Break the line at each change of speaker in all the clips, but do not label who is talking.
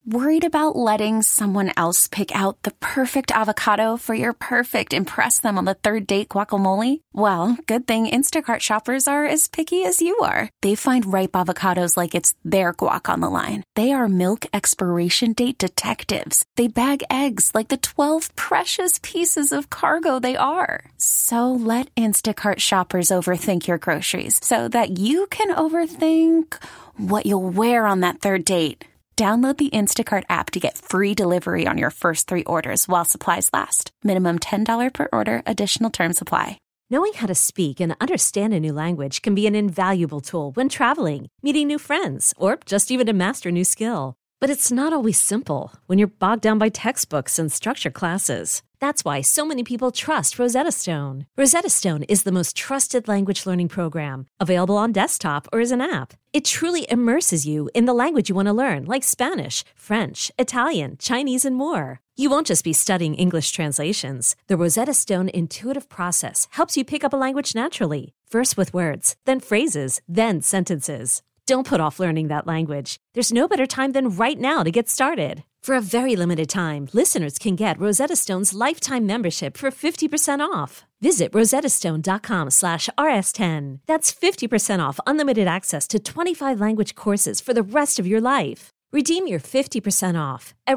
Worried about letting someone else pick out the perfect avocado for your perfect impress them on the third date guacamole? Well, good thing Instacart shoppers are as picky as you are. They find ripe avocados like it's their guac on the line. They are milk expiration date detectives. They bag eggs like the 12 precious pieces of cargo they are. So let Instacart shoppers overthink your groceries so that you can overthink what you'll wear on that third date. Download the Instacart app to get free delivery on your first 3 orders while supplies last. Minimum $10 per order. Additional terms apply.
Knowing how to speak and understand a new language can be an invaluable tool when traveling, meeting new friends, or just even to master a new skill. But it's not always simple when you're bogged down by textbooks and structured classes. That's why so many people trust Rosetta Stone. Rosetta Stone is the most trusted language learning program, available on desktop or as an app. It truly immerses you in the language you want to learn, like Spanish, French, Italian, Chinese, and more. You won't just be studying English translations. The Rosetta Stone intuitive process helps you pick up a language naturally, first with words, then phrases, then sentences. Don't put off learning that language. There's no better time than right now to get started. For a very limited time, listeners can get Rosetta Stone's lifetime membership for 50% off. Visit rosettastone.com/rs10. That's 50% off unlimited access to 25 language courses for the rest of your life. Redeem your 50% off at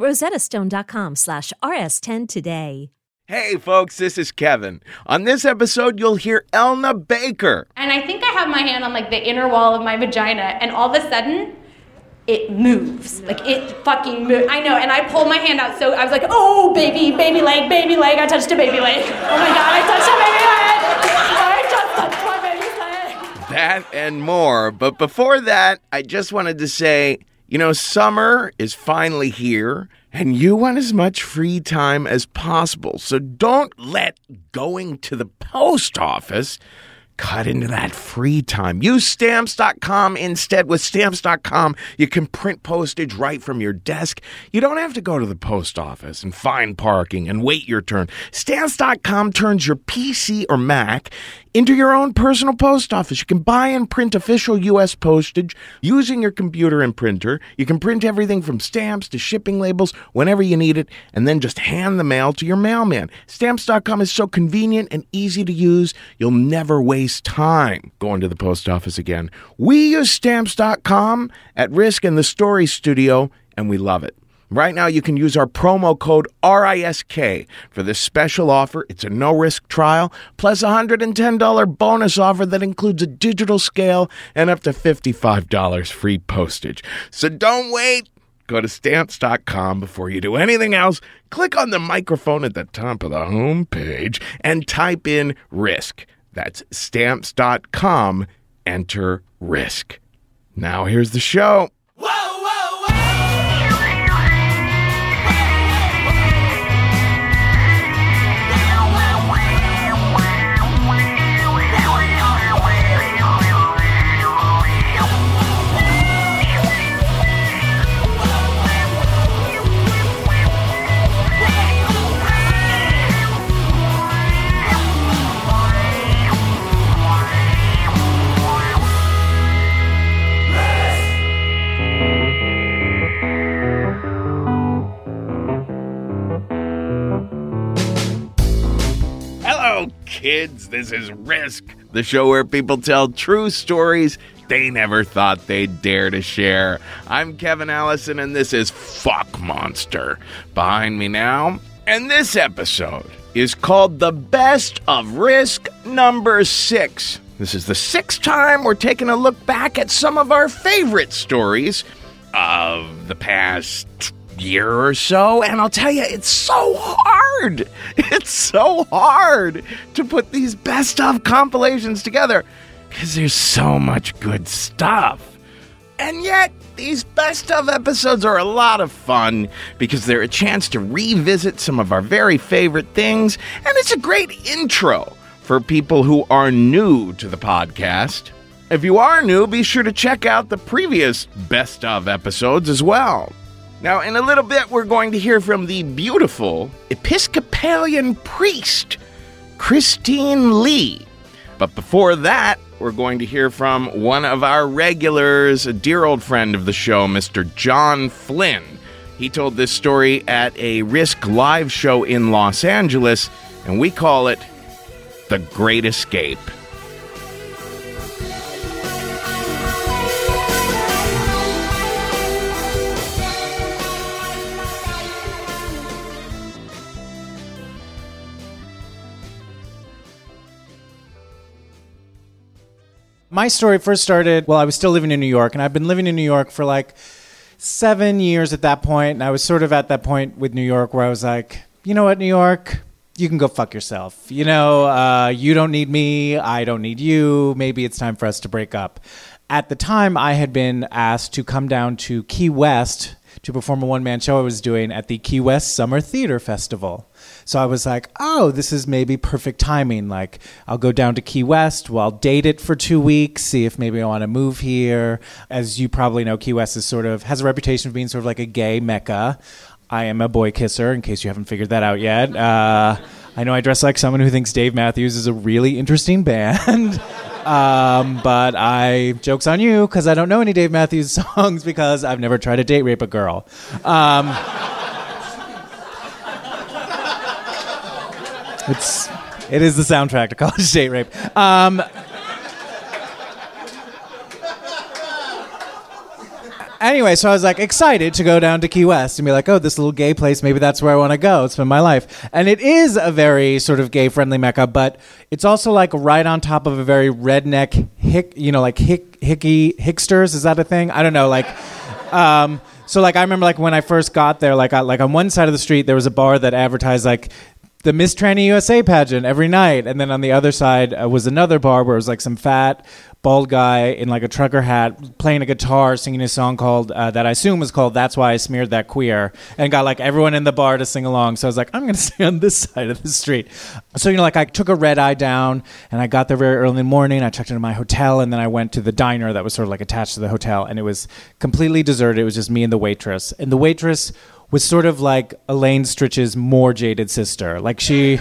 rosettastone.com/rs10 today.
Hey folks, this is Kevin. On this episode, you'll hear Elna Baker.
And I think I have my hand on like the inner wall of my vagina, and all of a sudden, it moves. Like it fucking moves. I know, and I pulled my hand out, so I was like, oh, baby leg, I touched a baby leg. Oh my God, I touched a baby leg. I just touched my baby's leg.
That and more. But before that, I just wanted to say, summer is finally here, and you want as much free time as possible. So don't let going to the post office cut into that free time. Use Stamps.com instead. With Stamps.com, you can print postage right from your desk. You don't have to go to the post office and find parking and wait your turn. Stamps.com turns your PC or Mac into your own personal post office. You can buy and print official U.S. postage using your computer and printer. You can print everything from stamps to shipping labels whenever you need it, and then just hand the mail to your mailman. Stamps.com is so convenient and easy to use, you'll never waste time going to the post office again. We use Stamps.com at Risk in the Story Studio, and we love it. Right now, you can use our promo code RISK for this special offer. It's a no-risk trial, plus a $110 bonus offer that includes a digital scale and up to $55 free postage. So don't wait. Go to Stamps.com before you do anything else. Click on the microphone at the top of the home page and type in RISK. That's Stamps.com. Enter RISK. Now here's the show. Kids, this is Risk, the show where people tell true stories they never thought they'd dare to share. I'm Kevin Allison, and this is Fuck Monster behind me now. And this episode is called The Best of Risk number 6. This is the 6th time we're taking a look back at some of our favorite stories of the past year or so, and I'll tell you, it's so hard. It's so hard to put these best of compilations together because there's so much good stuff. And yet, these best of episodes are a lot of fun because they're a chance to revisit some of our very favorite things, and it's a great intro for people who are new to the podcast. If you are new, be sure to check out the previous best of episodes as well. Now, in a little bit, we're going to hear from the beautiful Episcopalian priest, Christine Lee. But before that, we're going to hear from one of our regulars, a dear old friend of the show, Mr. John Flynn. He told this story at a Risk live show in Los Angeles, and we call it The Great Escape.
My story first started while I was still living in New York, and I've been living in New York for like 7 years at that point, and I was sort of at that point with New York where I was like, you know what, New York, you can go fuck yourself. You know, you don't need me, I don't need you, maybe it's time for us to break up. At the time, I had been asked to come down to Key West to perform a one-man show I was doing at the Key West Summer Theater Festival. So I was like, oh, this is maybe perfect timing. Like, I'll go down to Key West, I'll date it for 2 weeks, see if maybe I want to move here. As you probably know, Key West is has a reputation of being sort of like a gay mecca. I am a boy kisser, in case you haven't figured that out yet. I know I dress like someone who thinks Dave Matthews is a really interesting band. But joke's on you, because I don't know any Dave Matthews songs because I've never tried to date rape a girl. It is the soundtrack to College Date Rape. Anyway, so I was like excited to go down to Key West and be like, oh, this little gay place, maybe that's where I want to go spend my life. And it is a very sort of gay-friendly mecca, but it's also like right on top of a very redneck hicksters. Is that a thing? I don't know. Like, so like I remember like when I first got there, like on one side of the street there was a bar that advertised like the Miss Tranny USA pageant every night, and then on the other side was another bar where it was like some fat bald guy in like a trucker hat playing a guitar singing a song called that I assume was called That's Why I Smeared That Queer, and got like everyone in the bar to sing along. So I was like, I'm gonna stay on this side of the street. So like I took a red eye down and I got there very early in the morning. I checked into my hotel and then I went to the diner that was sort of like attached to the hotel, and it was completely deserted. It was just me and the waitress, and the waitress was sort of like Elaine Stritch's more jaded sister. Like she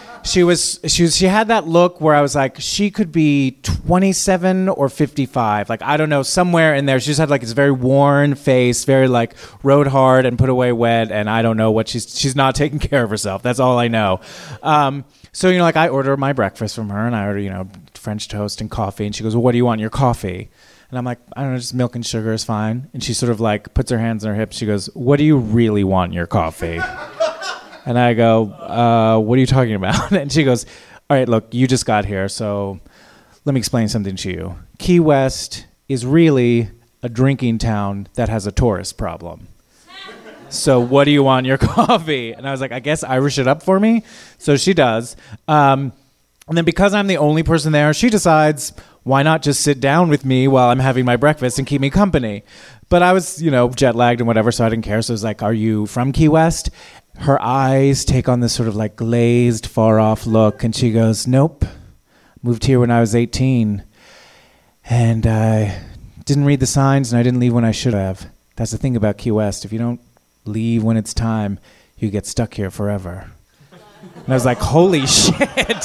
had that look where I was like, she could be 27 or 55. Like, I don't know, somewhere in there. She just had like this very worn face, very like rode hard and put away wet. And I don't know what she's not taking care of herself. That's all I know. So, like I order my breakfast from her and I order, French toast and coffee. And she goes, well, what do you want in your coffee? And I'm like, I don't know, just milk and sugar is fine. And she sort of like puts her hands on her hips. She goes, what do you really want in your coffee? And I go, what are you talking about? And she goes, all right, look, you just got here, so let me explain something to you. Key West is really a drinking town that has a tourist problem. So what do you want in your coffee? And I was like, I guess Irish it up for me. So she does. And then because I'm the only person there, she decides, why not just sit down with me while I'm having my breakfast and keep me company? But I was, jet lagged and whatever, so I didn't care. So I was like, are you from Key West? Her eyes take on this sort of like glazed, far off look. And she goes, nope. Moved here when I was 18. And I didn't read the signs and I didn't leave when I should have. That's the thing about Key West. If you don't leave when it's time, you get stuck here forever. And I was like, holy shit.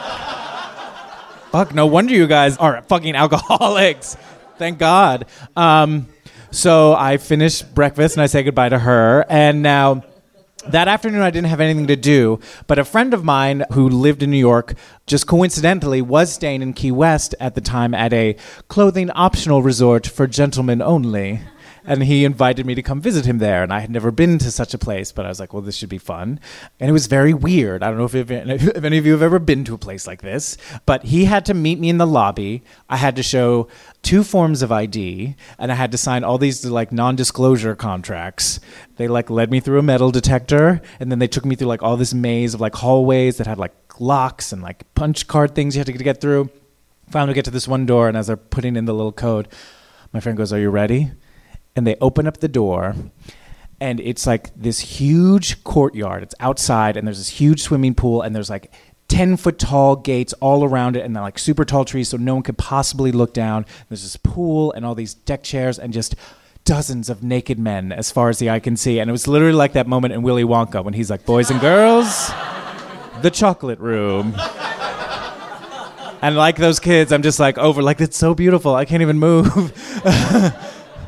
Fuck, no wonder you guys are fucking alcoholics. Thank God. So I finished breakfast and I say goodbye to her. And now that afternoon I didn't have anything to do, but a friend of mine who lived in New York just coincidentally was staying in Key West at the time at a clothing optional resort for gentlemen only. And he invited me to come visit him there. And I had never been to such a place, but I was like, well, this should be fun. And it was very weird. I don't know if any of you have ever been to a place like this, but he had to meet me in the lobby. I had to show 2 forms of ID, and I had to sign all these like non-disclosure contracts. They like led me through a metal detector, and then they took me through like all this maze of like hallways that had like locks and like punch card things you had to get through. Finally get to this one door, and as they're putting in the little code, my friend goes, are you ready? And they open up the door, and it's like this huge courtyard. It's outside, and there's this huge swimming pool, and there's like 10-foot tall gates all around it, and they're like super tall trees, so no one could possibly look down. There's this pool and all these deck chairs and just dozens of naked men as far as the eye can see. And it was literally like that moment in Willy Wonka when he's like, boys and girls, the chocolate room. And like those kids, I'm just like over, like, it's so beautiful. I can't even move.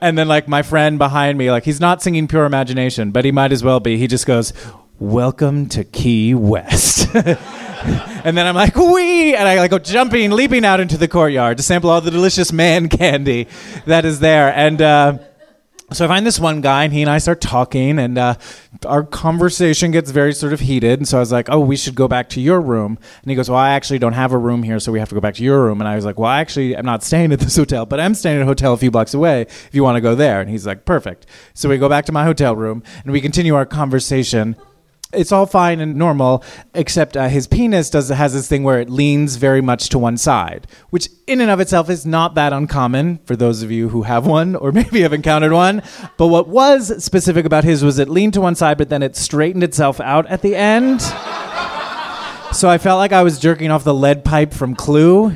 And then like my friend behind me, like he's not singing Pure Imagination, but he might as well be. He just goes, "Welcome to Key West." And then I'm like, wee! And I like go jumping, leaping out into the courtyard to sample all the delicious man candy that is there. And so I find this one guy, and he and I start talking, and our conversation gets very sort of heated. And so I was like, oh, we should go back to your room. And he goes, well, I actually don't have a room here, so we have to go back to your room. And I was like, well, actually, I'm not staying at this hotel, but I'm staying at a hotel a few blocks away if you want to go there. And he's like, perfect. So we go back to my hotel room, and we continue our conversation. It's all fine and normal, except his penis has this thing where it leans very much to one side, which in and of itself is not that uncommon for those of you who have one or maybe have encountered one. But what was specific about his was it leaned to one side, but then it straightened itself out at the end. So I felt like I was jerking off the lead pipe from Clue.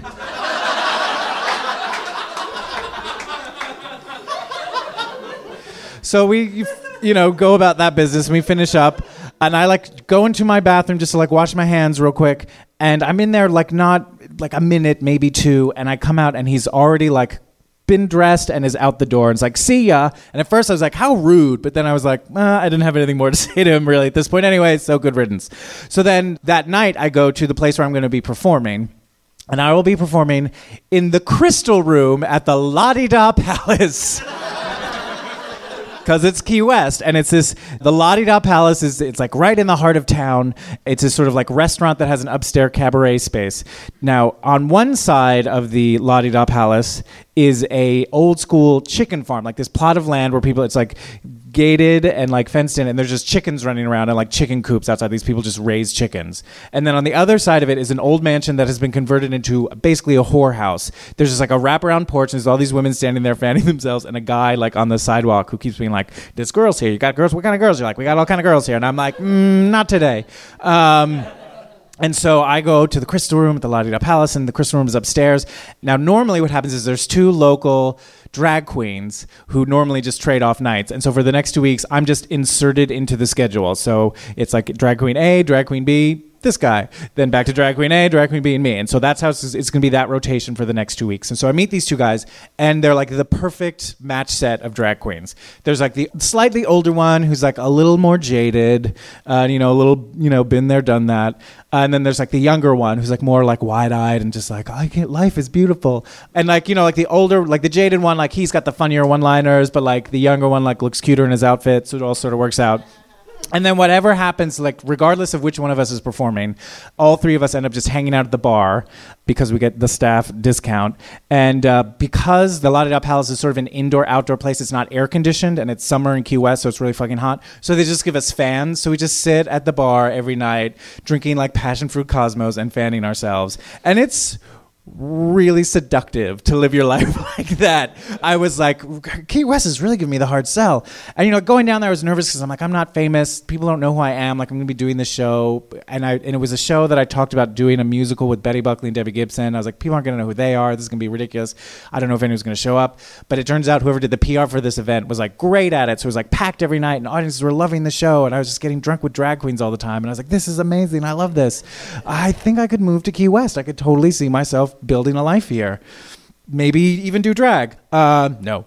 So we, go about that business, and we finish up. And I like go into my bathroom just to like wash my hands real quick. And I'm in there like not like a minute, maybe two. And I come out and he's already like been dressed and is out the door. And it's like, see ya. And at first I was like, how rude. But then I was like, I didn't have anything more to say to him really at this point anyway. So good riddance. So then that night I go to the place where I'm going to be performing. And I will be performing in the Crystal Room at the La Di Da Palace. Because it's Key West, and it's the La Di Da Palace it's like right in the heart of town. It's this sort of like restaurant that has an upstairs cabaret space. Now, on one side of the La Di Da Palace is a old school chicken farm, like this plot of land where people, it's like gated and like fenced in, and there's just chickens running around and like chicken coops outside. These people just raise chickens. And then on the other side of it is an old mansion that has been converted into basically a whorehouse. There's just like a wraparound porch, and there's all these women standing there fanning themselves, and a guy like on the sidewalk who keeps being like, there's girls here. You got girls? What kind of girls? You're like, we got all kind of girls here. And I'm like, not today. And so I go to the Crystal Room at the La Di Da Palace, and the Crystal Room is upstairs. Now, normally what happens is there's two local drag queens who normally just trade off nights. And so for the next 2 weeks, I'm just inserted into the schedule. So it's like drag queen A, drag queen B, this guy, then back to drag queen A, drag queen B, and me. And so that's how it's going to be, that rotation for the next 2 weeks. And so I meet these two guys, and they're like the perfect match set of drag queens. There's like the slightly older one who's like a little more jaded, a little, been there, done that. And then there's like the younger one who's like more like wide-eyed and just like, life is beautiful. And like, like the older, like the jaded one, like he's got the funnier one-liners, but like the younger one like looks cuter in his outfit, so it all sort of works out. And then whatever happens, like regardless of which one of us is performing, all three of us end up just hanging out at the bar because we get the staff discount. And because the La Di Da Palace is sort of an indoor-outdoor place, it's not air-conditioned, and it's summer in Key West, so it's really fucking hot. So they just give us fans. So we just sit at the bar every night, drinking like passion fruit Cosmos and fanning ourselves. And it's really seductive to live your life like that. I was like, Key West is really giving me the hard sell. And going down there I was nervous because I'm like, I'm not famous, people don't know who I am, like I'm gonna be doing this show, and it was a show that I talked about doing a musical with Betty Buckley and Debbie Gibson. I was like, people aren't gonna know who they are, this is gonna be ridiculous, I don't know if anyone's gonna show up. But it turns out whoever did the PR for this event was like great at it, so it was like packed every night and audiences were loving the show, and I was just getting drunk with drag queens all the time, and I was like, this is amazing, I love this. I think I could move to Key West. I could totally see myself building a life here. Maybe even do drag. No.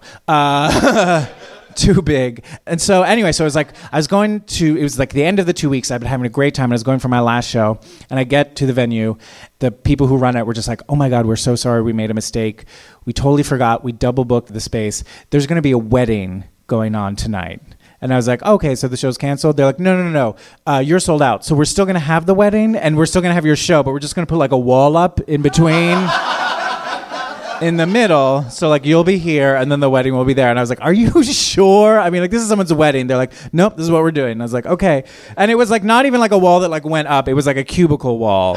Too big. And so anyway, so it was like, it was like the end of the 2 weeks. I've been having a great time. I was going for my last show, and I get to the venue. The people who run it were just like, oh my God, we're so sorry. We made a mistake. We totally forgot. We double booked the space. There's going to be a wedding going on tonight. And I was like, okay, so the show's canceled? They're like, no. You're sold out. So we're still going to have the wedding, and we're still going to have your show, but we're just going to put like a wall up in between, in the middle. So like you'll be here, and then the wedding will be there. And I was like, are you sure? I mean, like this is someone's wedding. They're like, nope, this is what we're doing. And I was like, okay. And it was like not even like a wall that like went up. It was like a cubicle wall.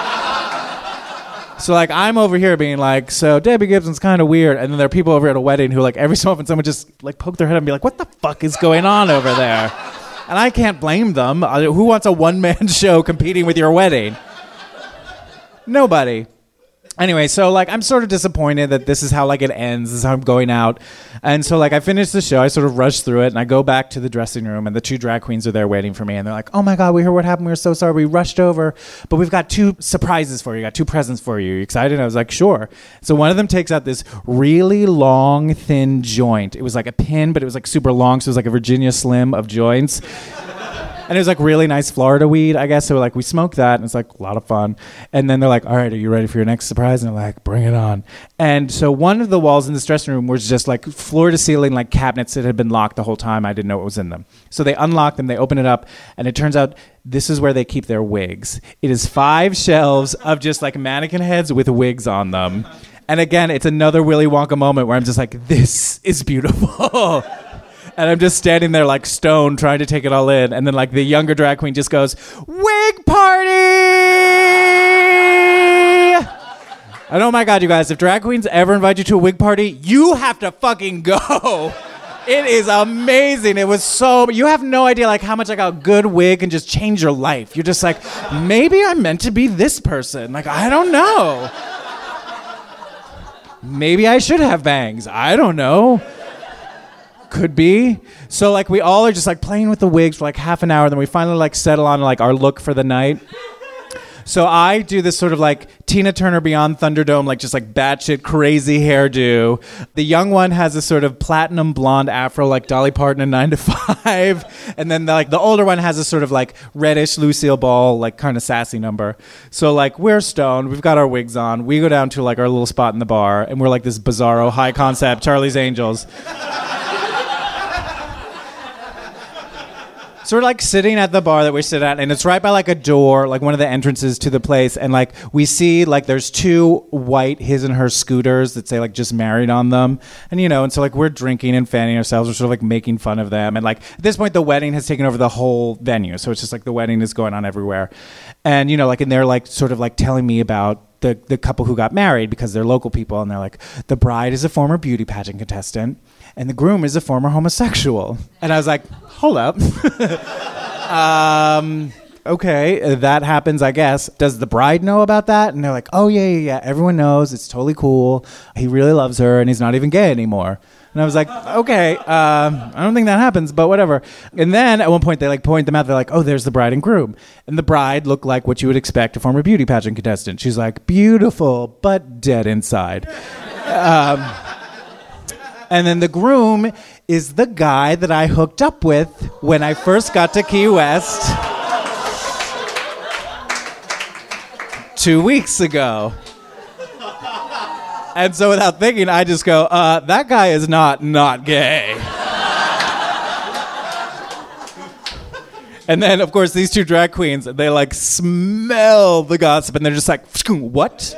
So like I'm over here being like, so Debbie Gibson's kind of weird, and then there are people over at a wedding who like every so often someone just like poke their head and be like, what the fuck is going on over there? And I can't blame them. Who wants a one-man show competing with your wedding? Nobody. Anyway, so like I'm sort of disappointed that this is how like it ends. This is how I'm going out. And so like I finished the show. I sort of rushed through it and I go back to the dressing room and the 2 drag queens are there waiting for me. And they're like, oh my God, we heard what happened. We were so sorry. We rushed over. But we've got 2 surprises for you. We got 2 presents for you. Are you excited? I was like, sure. So one of them takes out this really long, thin joint. It was like a pin, but it was like super long. So it was like a Virginia Slim of joints. And it was like really nice Florida weed, I guess. So like we smoked that and it's like a lot of fun. And then they're like, all right, are you ready for your next surprise? And I'm like, bring it on. And so one of the walls in this dressing room was just like floor to ceiling, like cabinets that had been locked the whole time. I didn't know what was in them. So they unlock them, they open it up, and it turns out this is where they keep their wigs. It is 5 shelves of just like mannequin heads with wigs on them. And again, it's another Willy Wonka moment where I'm just like, this is beautiful. And I'm just standing there like stone trying to take it all in. And then like the younger drag queen just goes, wig party! And oh my God, you guys, if drag queens ever invite you to a wig party, you have to fucking go. It is amazing. It was so, you have no idea like how much like a good wig can just change your life. You're just like, maybe I'm meant to be this person. Like, I don't know. Maybe I should have bangs. I don't know. Could be. So like we all are just like playing with the wigs for like half an hour, then we finally like settle on like our look for the night. So I do this sort of like Tina Turner Beyond Thunderdome, like just like batshit crazy hairdo. The young one has a sort of platinum blonde afro like Dolly Parton in 9 to 5. And then the older one has a sort of like reddish Lucille Ball, like kind of sassy number. So like we're stoned, we've got our wigs on. We go down to like our little spot in the bar and we're like this bizarro high concept Charlie's Angels. So we're like sitting at the bar that we sit at, and it's right by like a door, like one of the entrances to the place, and like we see like there's 2 white his and her scooters that say like just married on them, and you know, and so like we're drinking and fanning ourselves, we're sort of like making fun of them, and like at this point the wedding has taken over the whole venue, so it's just like the wedding is going on everywhere, and you know, like and they're like sort of like telling me about the couple who got married because they're local people, and they're like, the bride is a former beauty pageant contestant and the groom is a former homosexual. And I was like, hold up. Okay, that happens, I guess. Does the bride know about that? And they're like, oh yeah, everyone knows, it's totally cool, he really loves her and he's not even gay anymore. And I was like, okay, I don't think that happens, but whatever. And then at one point they like point them out. They're like, oh, there's the bride and groom. And the bride looked like what you would expect a former beauty pageant contestant. She's like, beautiful, but dead inside. And then the groom is the guy that I hooked up with when I first got to Key West 2 weeks ago. And so without thinking, I just go, that guy is not gay. And then, of course, these 2 drag queens, they like smell the gossip and they're just like, what?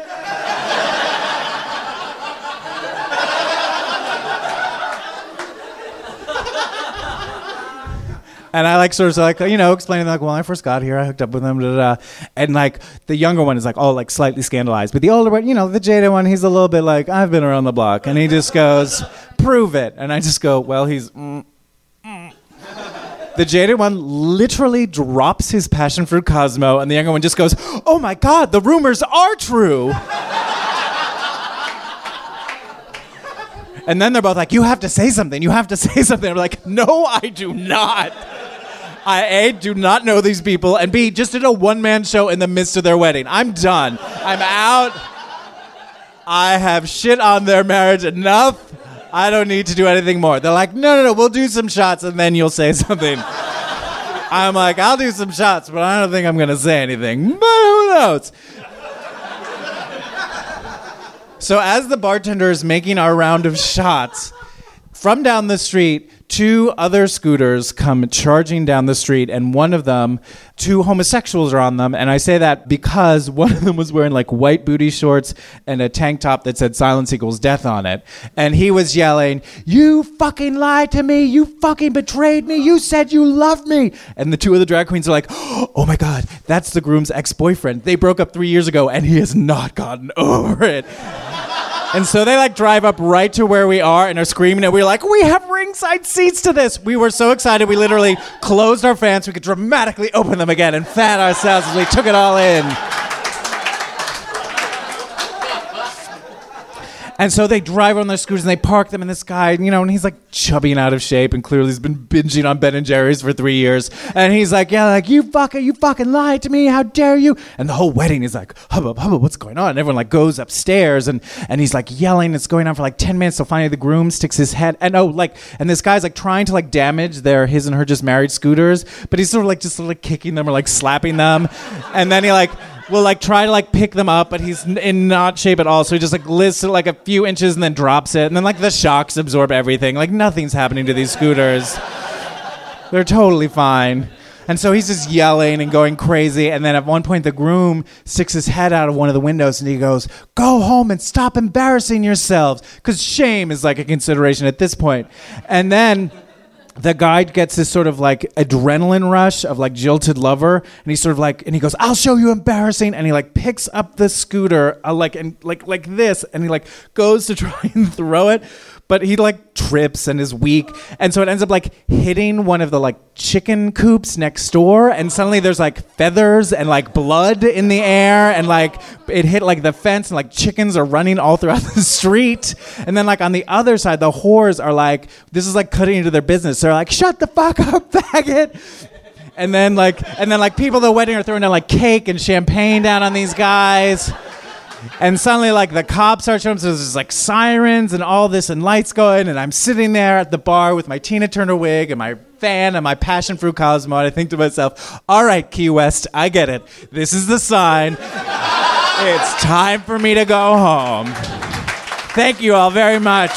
And I like sort of like, you know, explaining like, well, when I first got here, I hooked up with them, and like the younger one is like all like slightly scandalized, but the older one, you know, the jaded one, he's a little bit like, I've been around the block, and he just goes, prove it, and I just go, well, he's. The jaded one literally drops his passion fruit Cosmo, and the younger one just goes, oh my God, the rumors are true. And then they're both like, you have to say something. You have to say something. I'm like, no, I do not. I, A, do not know these people, and B, just did a one-man show in the midst of their wedding. I'm done. I'm out. I have shit on their marriage enough. I don't need to do anything more. They're like, no, we'll do some shots, and then you'll say something. I'm like, I'll do some shots, but I don't think I'm going to say anything. But who knows? So as the bartender is making our round of shots, from down the street, 2 other scooters come charging down the street, and one of them, 2 homosexuals are on them. And I say that because one of them was wearing like white booty shorts and a tank top that said silence equals death on it. And he was yelling, you fucking lied to me. You fucking betrayed me. You said you loved me. And the 2 other drag queens are like, oh my God, that's the groom's ex-boyfriend. They broke up 3 years ago and he has not gotten over it. And so they like drive up right to where we are and are screaming, and we're like, we have ringside seats to this. We were so excited. We literally closed our fans. We could dramatically open them again and fan ourselves as we took it all in. And so they drive on their scooters and they park them, and this guy, and he's like chubby and out of shape, and clearly he's been binging on Ben and Jerry's for 3 years. And he's like, yeah, like, you fucking lied to me, how dare you? And the whole wedding is like, hubbub, what's going on? And everyone like goes upstairs, and he's like yelling. It's going on for like 10 minutes. So finally the groom sticks his head, and this guy's like trying to like damage his and her just married scooters, but he's sort of like kicking them or like slapping them. And then he will like try to like pick them up, but he's in not shape at all. So he just like lifts it like a few inches and then drops it. And then like the shocks absorb everything. Like nothing's happening to these scooters. They're totally fine. And so he's just yelling and going crazy. And then at one point the groom sticks his head out of one of the windows and he goes, go home and stop embarrassing yourselves. Because shame is like a consideration at this point. And then the guy gets this sort of like adrenaline rush of like jilted lover, and he's sort of like, and he goes, I'll show you embarrassing, and he like picks up the scooter like this, and he like goes to try and throw it, but he like trips and is weak, and so it ends up like hitting one of the like chicken coops next door, and suddenly there's like feathers and like blood in the air, and like it hit like the fence, and like chickens are running all throughout the street. And then like on the other side, the whores are like, this is like cutting into their business. They're like, shut the fuck up, faggot. And then like people at the wedding are throwing down like cake and champagne down on these guys. And suddenly, like, the cops start showing up, so there's, like, sirens and all this and lights going, and I'm sitting there at the bar with my Tina Turner wig and my fan and my passion fruit Cosmo, and I think to myself, all right, Key West, I get it. This is the sign. It's time for me to go home. Thank you all very much.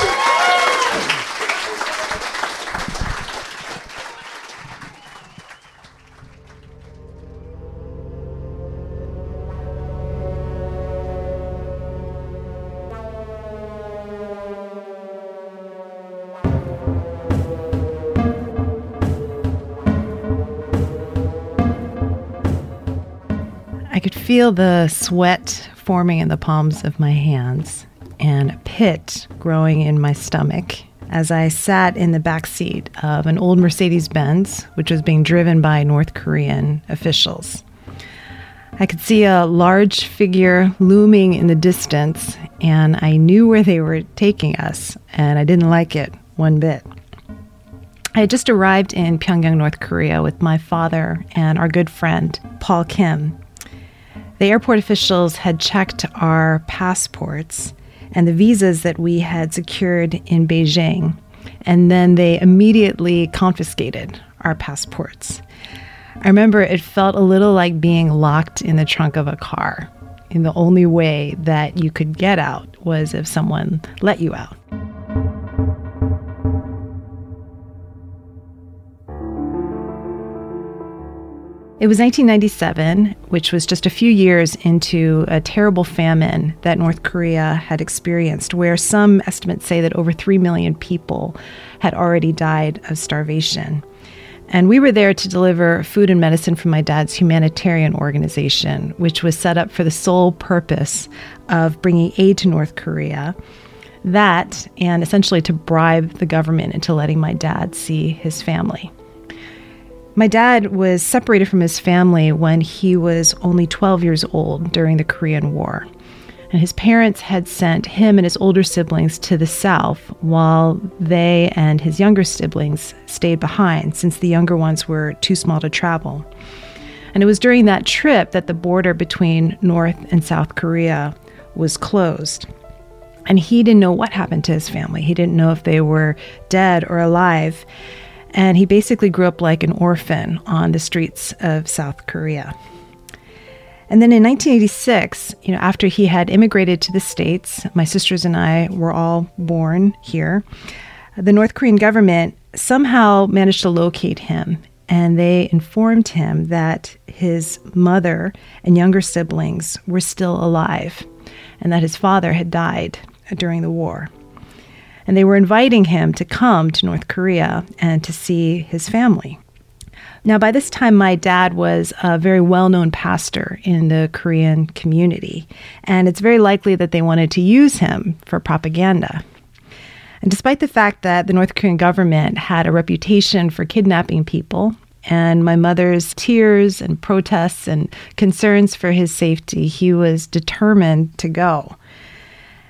I could feel the sweat forming in the palms of my hands and a pit growing in my stomach as I sat in the back seat of an old Mercedes-Benz, which was being driven by North Korean officials. I could see a large figure looming in the distance, and I knew where they were taking us, and I didn't like it one bit. I had just arrived in Pyongyang, North Korea with my father and our good friend, Paul Kim. The airport officials had checked our passports and the visas that we had secured in Beijing, and then they immediately confiscated our passports. I remember it felt a little like being locked in the trunk of a car, and the only way that you could get out was if someone let you out. It was 1997, which was just a few years into a terrible famine that North Korea had experienced, where some estimates say that over 3 million people had already died of starvation. And we were there to deliver food and medicine from my dad's humanitarian organization, which was set up for the sole purpose of bringing aid to North Korea. That, and essentially to bribe the government into letting my dad see his family. My dad was separated from his family when he was only 12 years old during the Korean War. And his parents had sent him and his older siblings to the south while they and his younger siblings stayed behind, since the younger ones were too small to travel. And it was during that trip that the border between North and South Korea was closed. And he didn't know what happened to his family. He didn't know if they were dead or alive. And he basically grew up like an orphan on the streets of South Korea. And then in 1986, after he had immigrated to the States, my sisters and I were all born here, the North Korean government somehow managed to locate him, and they informed him that his mother and younger siblings were still alive, and that his father had died during the war. And they were inviting him to come to North Korea and to see his family. Now, by this time, my dad was a very well-known pastor in the Korean community, and it's very likely that they wanted to use him for propaganda. And despite the fact that the North Korean government had a reputation for kidnapping people, and my mother's tears and protests and concerns for his safety, he was determined to go.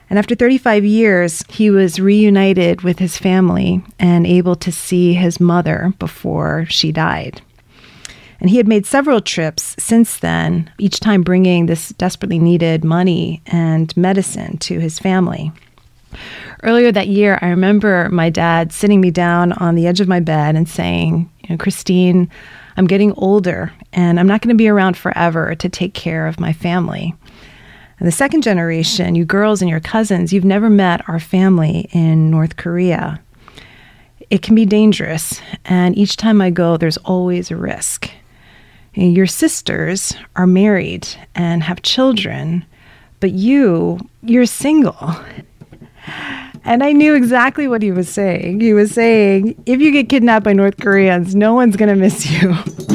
And after 35 years, he was reunited with his family and able to see his mother before she died. And he had made several trips since then, each time bringing this desperately needed money and medicine to his family. Earlier that year, I remember my dad sitting me down on the edge of my bed and saying, Christine, I'm getting older and I'm not going to be around forever to take care of my family. And the second generation, you girls and your cousins, you've never met our family in North Korea. It can be dangerous, and each time I go, there's always a risk. Your sisters are married and have children, but you're single. And I knew exactly what he was saying. He was saying, if you get kidnapped by North Koreans, no one's going to miss you.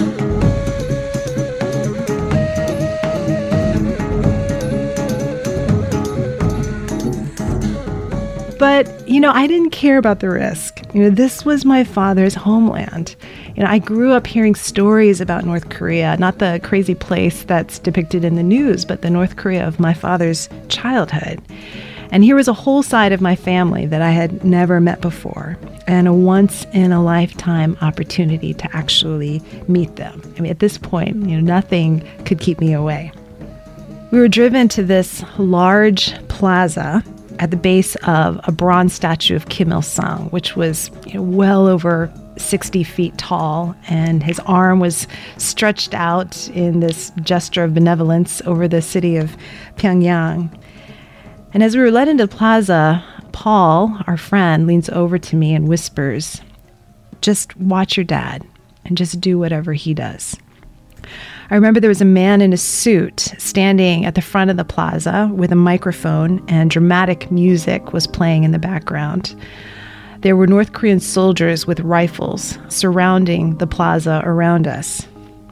But, I didn't care about the risk. This was my father's homeland. I grew up hearing stories about North Korea, not the crazy place that's depicted in the news, but the North Korea of my father's childhood. And here was a whole side of my family that I had never met before, and a once-in-a-lifetime opportunity to actually meet them. At this point, nothing could keep me away. We were driven to this large plaza at the base of a bronze statue of Kim Il-sung, which was well over 60 feet tall, and his arm was stretched out in this gesture of benevolence over the city of Pyongyang. And as we were led into the plaza, Paul, our friend, leans over to me and whispers, "Just watch your dad and just do whatever he does." I remember there was a man in a suit standing at the front of the plaza with a microphone, and dramatic music was playing in the background. There were North Korean soldiers with rifles surrounding the plaza around us.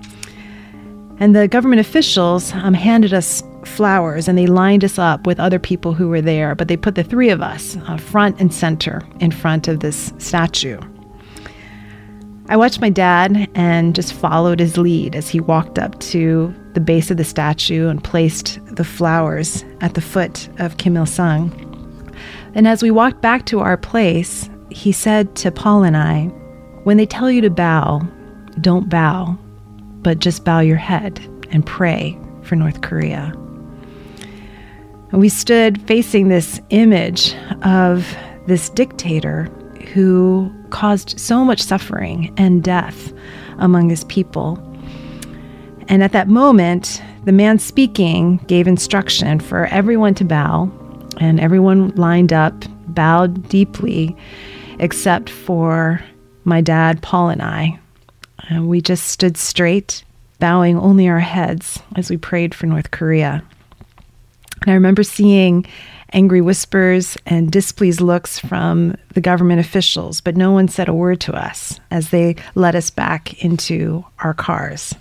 And the government officials handed us flowers, and they lined us up with other people who were there, but they put the three of us front and center in front of this statue. I watched my dad and just followed his lead as he walked up to the base of the statue and placed the flowers at the foot of Kim Il-sung. And as we walked back to our place, he said to Paul and I, "When they tell you to bow, don't bow, but just bow your head and pray for North Korea." And we stood facing this image of this dictator who caused so much suffering and death among his people. And at that moment, the man speaking gave instruction for everyone to bow, and everyone lined up, bowed deeply, except for my dad, Paul, and I. And we just stood straight, bowing only our heads as we prayed for North Korea. And I remember seeing angry whispers and displeased looks from the government officials, but no one said a word to us as they led us back into our cars.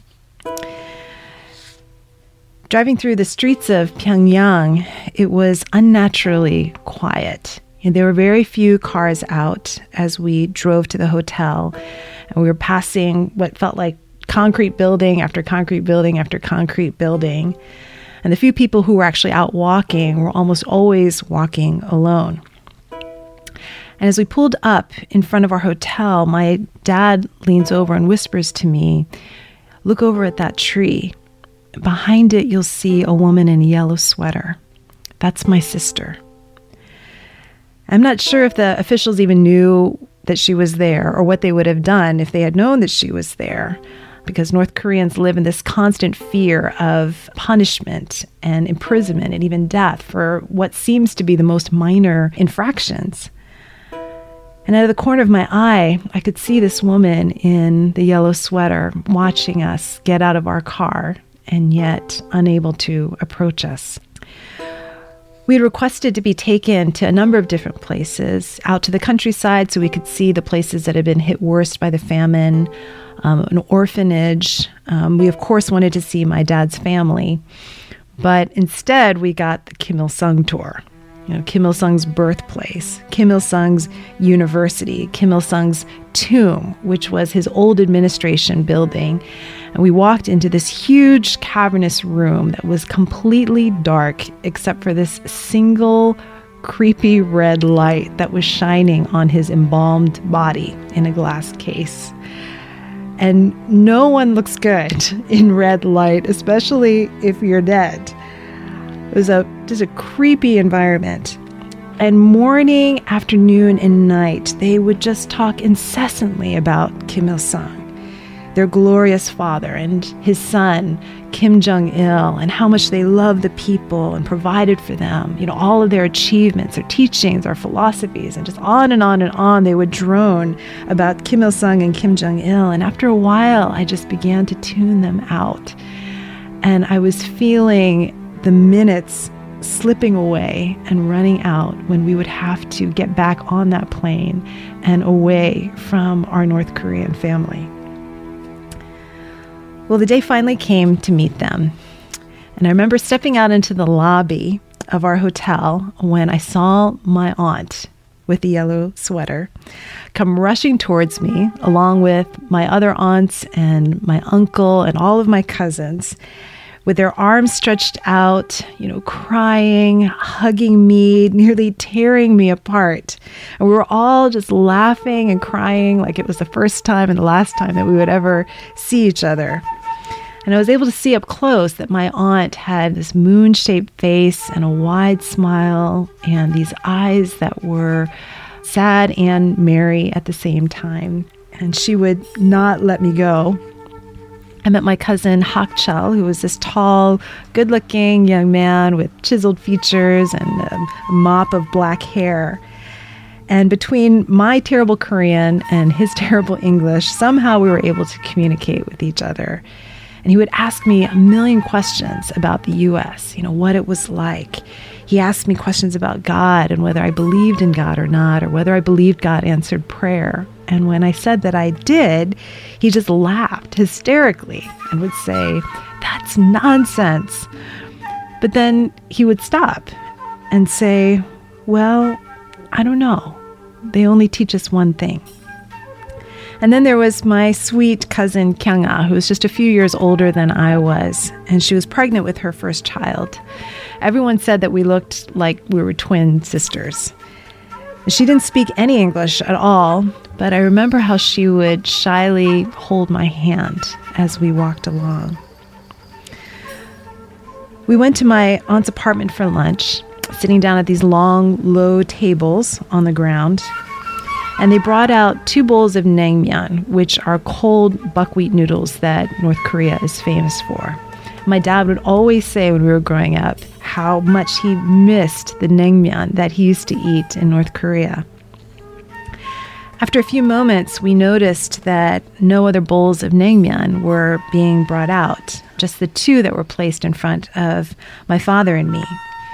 Driving through the streets of Pyongyang, it was unnaturally quiet. And there were very few cars out as we drove to the hotel, and we were passing what felt like concrete building after concrete building after concrete building. And the few people who were actually out walking were almost always walking alone. And as we pulled up in front of our hotel, my dad leans over and whispers to me, "Look over at that tree. Behind it, you'll see a woman in a yellow sweater. That's my sister." I'm not sure if the officials even knew that she was there or what they would have done if they had known that she was there, because North Koreans live in this constant fear of punishment and imprisonment and even death for what seems to be the most minor infractions. And out of the corner of my eye, I could see this woman in the yellow sweater watching us get out of our car and yet unable to approach us. We had requested to be taken to a number of different places, out to the countryside so we could see the places that had been hit worst by the famine, an orphanage. We, of course, wanted to see my dad's family, but instead we got the Kim Il-sung tour. Kim Il-sung's birthplace, Kim Il-sung's university, Kim Il-sung's tomb, which was his old administration building. And we walked into this huge cavernous room that was completely dark except for this single creepy red light that was shining on his embalmed body in a glass case. And no one looks good in red light, especially if you're dead. It was just a creepy environment. And morning, afternoon, and night, they would just talk incessantly about Kim Il-sung, their glorious father, and his son, Kim Jong-il, and how much they loved the people and provided for them. You know, all of their achievements, their teachings, their philosophies, and just on and on and on. They would drone about Kim Il-sung and Kim Jong-il. And after a while, I just began to tune them out. And I was feeling the minutes slipping away and running out when we would have to get back on that plane and away from our North Korean family. Well, the day finally came to meet them. And I remember stepping out into the lobby of our hotel when I saw my aunt with the yellow sweater come rushing towards me, along with my other aunts and my uncle and all of my cousins, with their arms stretched out, crying, hugging me, nearly tearing me apart. And we were all just laughing and crying like it was the first time and the last time that we would ever see each other. And I was able to see up close that my aunt had this moon-shaped face and a wide smile and these eyes that were sad and merry at the same time. And she would not let me go. I met my cousin Hak Chul, who was this tall, good-looking young man with chiseled features and a mop of black hair. And between my terrible Korean and his terrible English, somehow we were able to communicate with each other. And he would ask me a million questions about the U.S., what it was like. He asked me questions about God and whether I believed in God or not, or whether I believed God answered prayer. And when I said that I did, he just laughed hysterically and would say, "That's nonsense." But then he would stop and say, "Well, I don't know. They only teach us one thing." And then there was my sweet cousin Kyung-ah, who was just a few years older than I was, and she was pregnant with her first child. Everyone said that we looked like we were twin sisters. She didn't speak any English at all, but I remember how she would shyly hold my hand as we walked along. We went to my aunt's apartment for lunch, sitting down at these long, low tables on the ground. And they brought out 2 bowls of naengmyeon, which are cold buckwheat noodles that North Korea is famous for. My dad would always say when we were growing up how much he missed the naengmyeon that he used to eat in North Korea. After a few moments, we noticed that no other bowls of naengmyeon were being brought out, just the 2 that were placed in front of my father and me.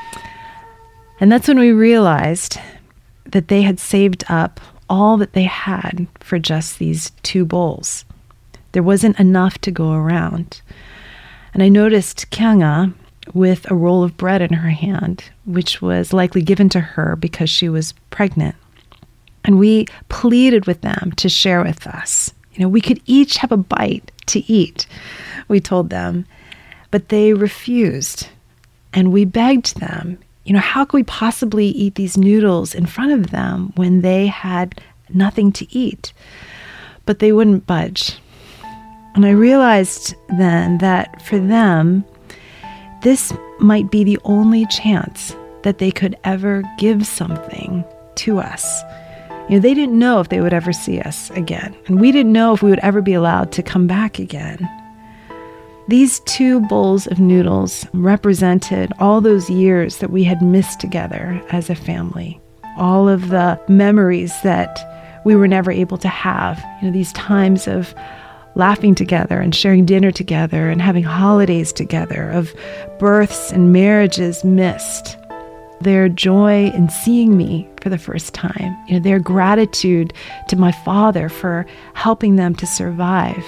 And that's when we realized that they had saved up all that they had for just these 2 bowls. There wasn't enough to go around. And I noticed Kyung-ah with a roll of bread in her hand, which was likely given to her because she was pregnant. And we pleaded with them to share with us. We could each have a bite to eat, we told them. But they refused. And we begged them, how could we possibly eat these noodles in front of them when they had nothing to eat? But they wouldn't budge. And I realized then that for them, this might be the only chance that they could ever give something to us. They didn't know if they would ever see us again. And we didn't know if we would ever be allowed to come back again. These 2 bowls of noodles represented all those years that we had missed together as a family, all of the memories that we were never able to have, these times of laughing together and sharing dinner together and having holidays together, of births and marriages missed, their joy in seeing me for the first time, their gratitude to my father for helping them to survive.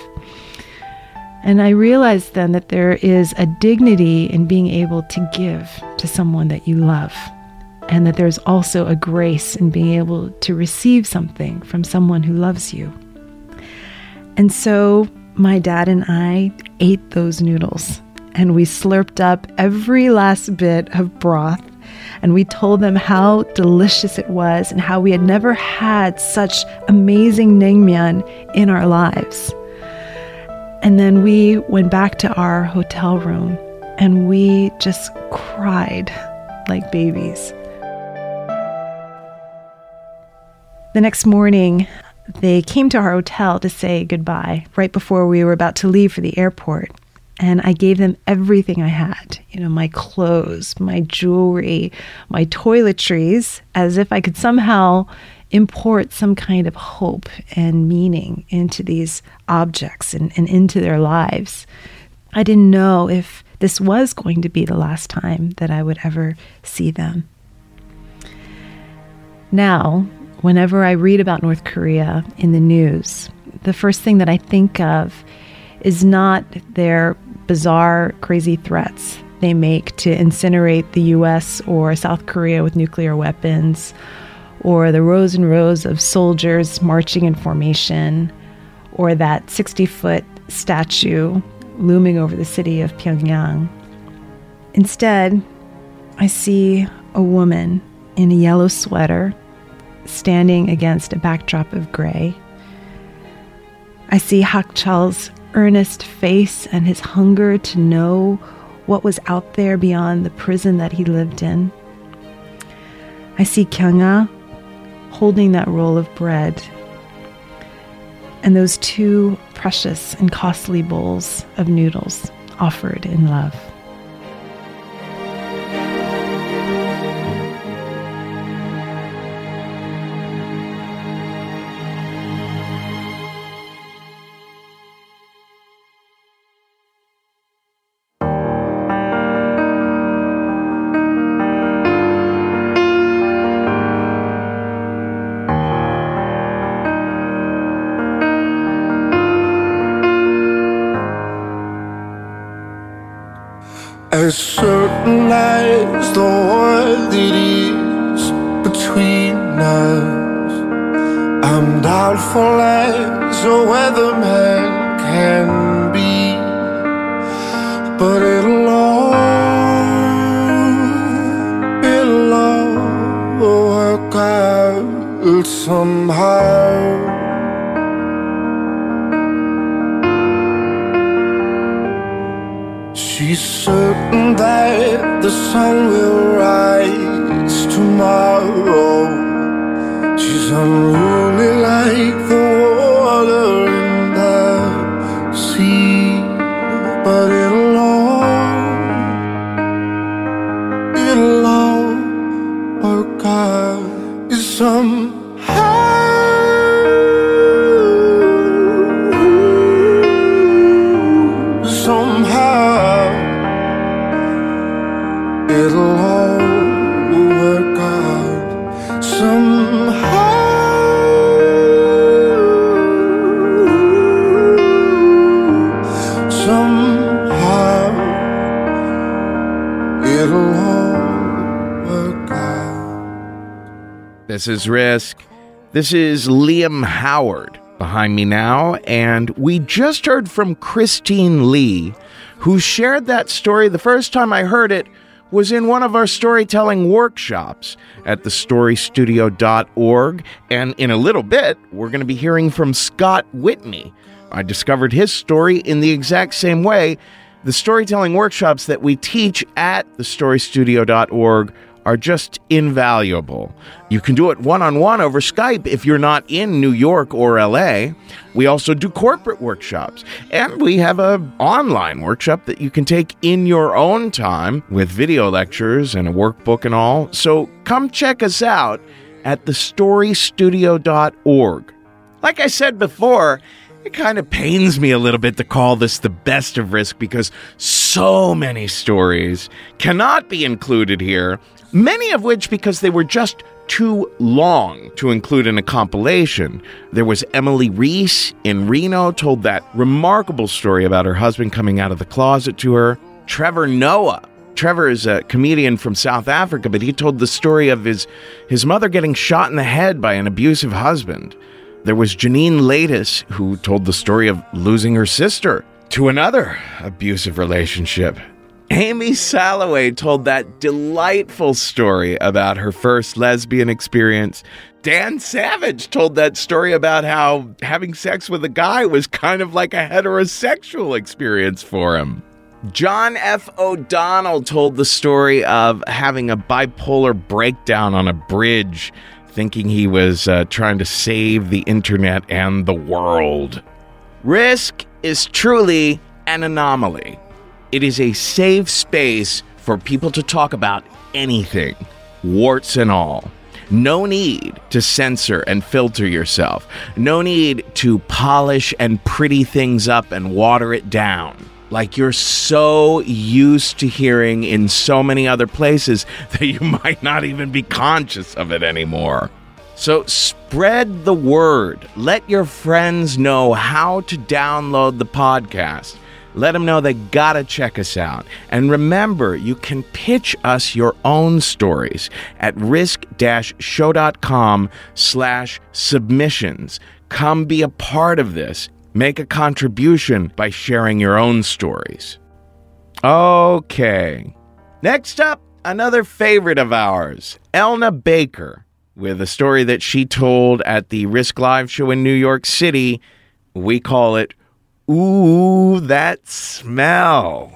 And I realized then that there is a dignity in being able to give to someone that you love, and that there's also a grace in being able to receive something from someone who loves you. And so my dad and I ate those noodles, and we slurped up every last bit of broth, And we told them how delicious it was and how we had never had such amazing naengmyeon in our lives. And then we went back to our hotel room and we just cried like babies. The next morning, they came to our hotel to say goodbye right before we were about to leave for the airport. And I gave them everything I had, my clothes, my jewelry, my toiletries, as if I could somehow import some kind of hope and meaning into these objects and into their lives. I didn't know if this was going to be the last time that I would ever see them. Now, whenever I read about North Korea in the news, the first thing that I think of is not their bizarre, crazy threats they make to incinerate the U.S. or South Korea with nuclear weapons, or the rows and rows of soldiers marching in formation, or that 60-foot statue looming over the city of Pyongyang. Instead, I see a woman in a yellow sweater standing against a backdrop of gray. I see Hak Chal's earnest face and his hunger to know what was out there beyond the prison that he lived in. I see Kyung-ah holding that roll of bread and those two precious and costly bowls of noodles offered in love.
As certain as the world it is between us, I'm doubtful as a weatherman can be, but it'll all work out somehow. She's certain that the sun will rise tomorrow. She's unruly like the water in the sea, but it'll all work out somehow. It'll all work out somehow. Somehow it'll all work out.
This is Risk. This is Liam Howard behind me now, and we just heard from Christine Lee, who shared that story. The first time I heard it was in one of our storytelling workshops at thestorystudio.org, and in a little bit, we're going to be hearing from Scott Whitney. I discovered his story in the exact same way. The storytelling workshops that we teach at thestorystudio.org are just invaluable. You can do it one-on-one over Skype if you're not in New York or LA. We also do corporate workshops, and we have an online workshop that you can take in your own time with video lectures and a workbook and all. So come check us out at thestorystudio.org. Like I said before, it kind of pains me a little bit to call this the best of Risk because so many stories cannot be included here, many of which because they were just too long to include in a compilation. There was Emily Reese in Reno, told that remarkable story about her husband coming out of the closet to her. Trevor Noah. Trevor is a comedian from South Africa, but he told the story of his mother getting shot in the head by an abusive husband. There was Janine Ladis, who told the story of losing her sister to another abusive relationship. Amy Salloway told that delightful story about her first lesbian experience. Dan Savage told that story about how having sex with a guy was kind of like a heterosexual experience for him. John F. O'Donnell told the story of having a bipolar breakdown on a bridge, thinking he was trying to save the internet and the world. Risk is truly an anomaly. It is a safe space for people to talk about anything, warts and all. No need to censor and filter yourself. No need to polish and pretty things up and water it down, like you're so used to hearing in so many other places that you might not even be conscious of it anymore. So spread the word. Let your friends know how to download the podcast. Let them know they gotta check us out. And remember, you can pitch us your own stories at risk-show.com/submissions. Come be a part of this. Make a contribution by sharing your own stories. Okay. Next up, another favorite of ours, Elna Baker, with a story that she told at the Risk Live show in New York City. We call it, Ooh, That Smell.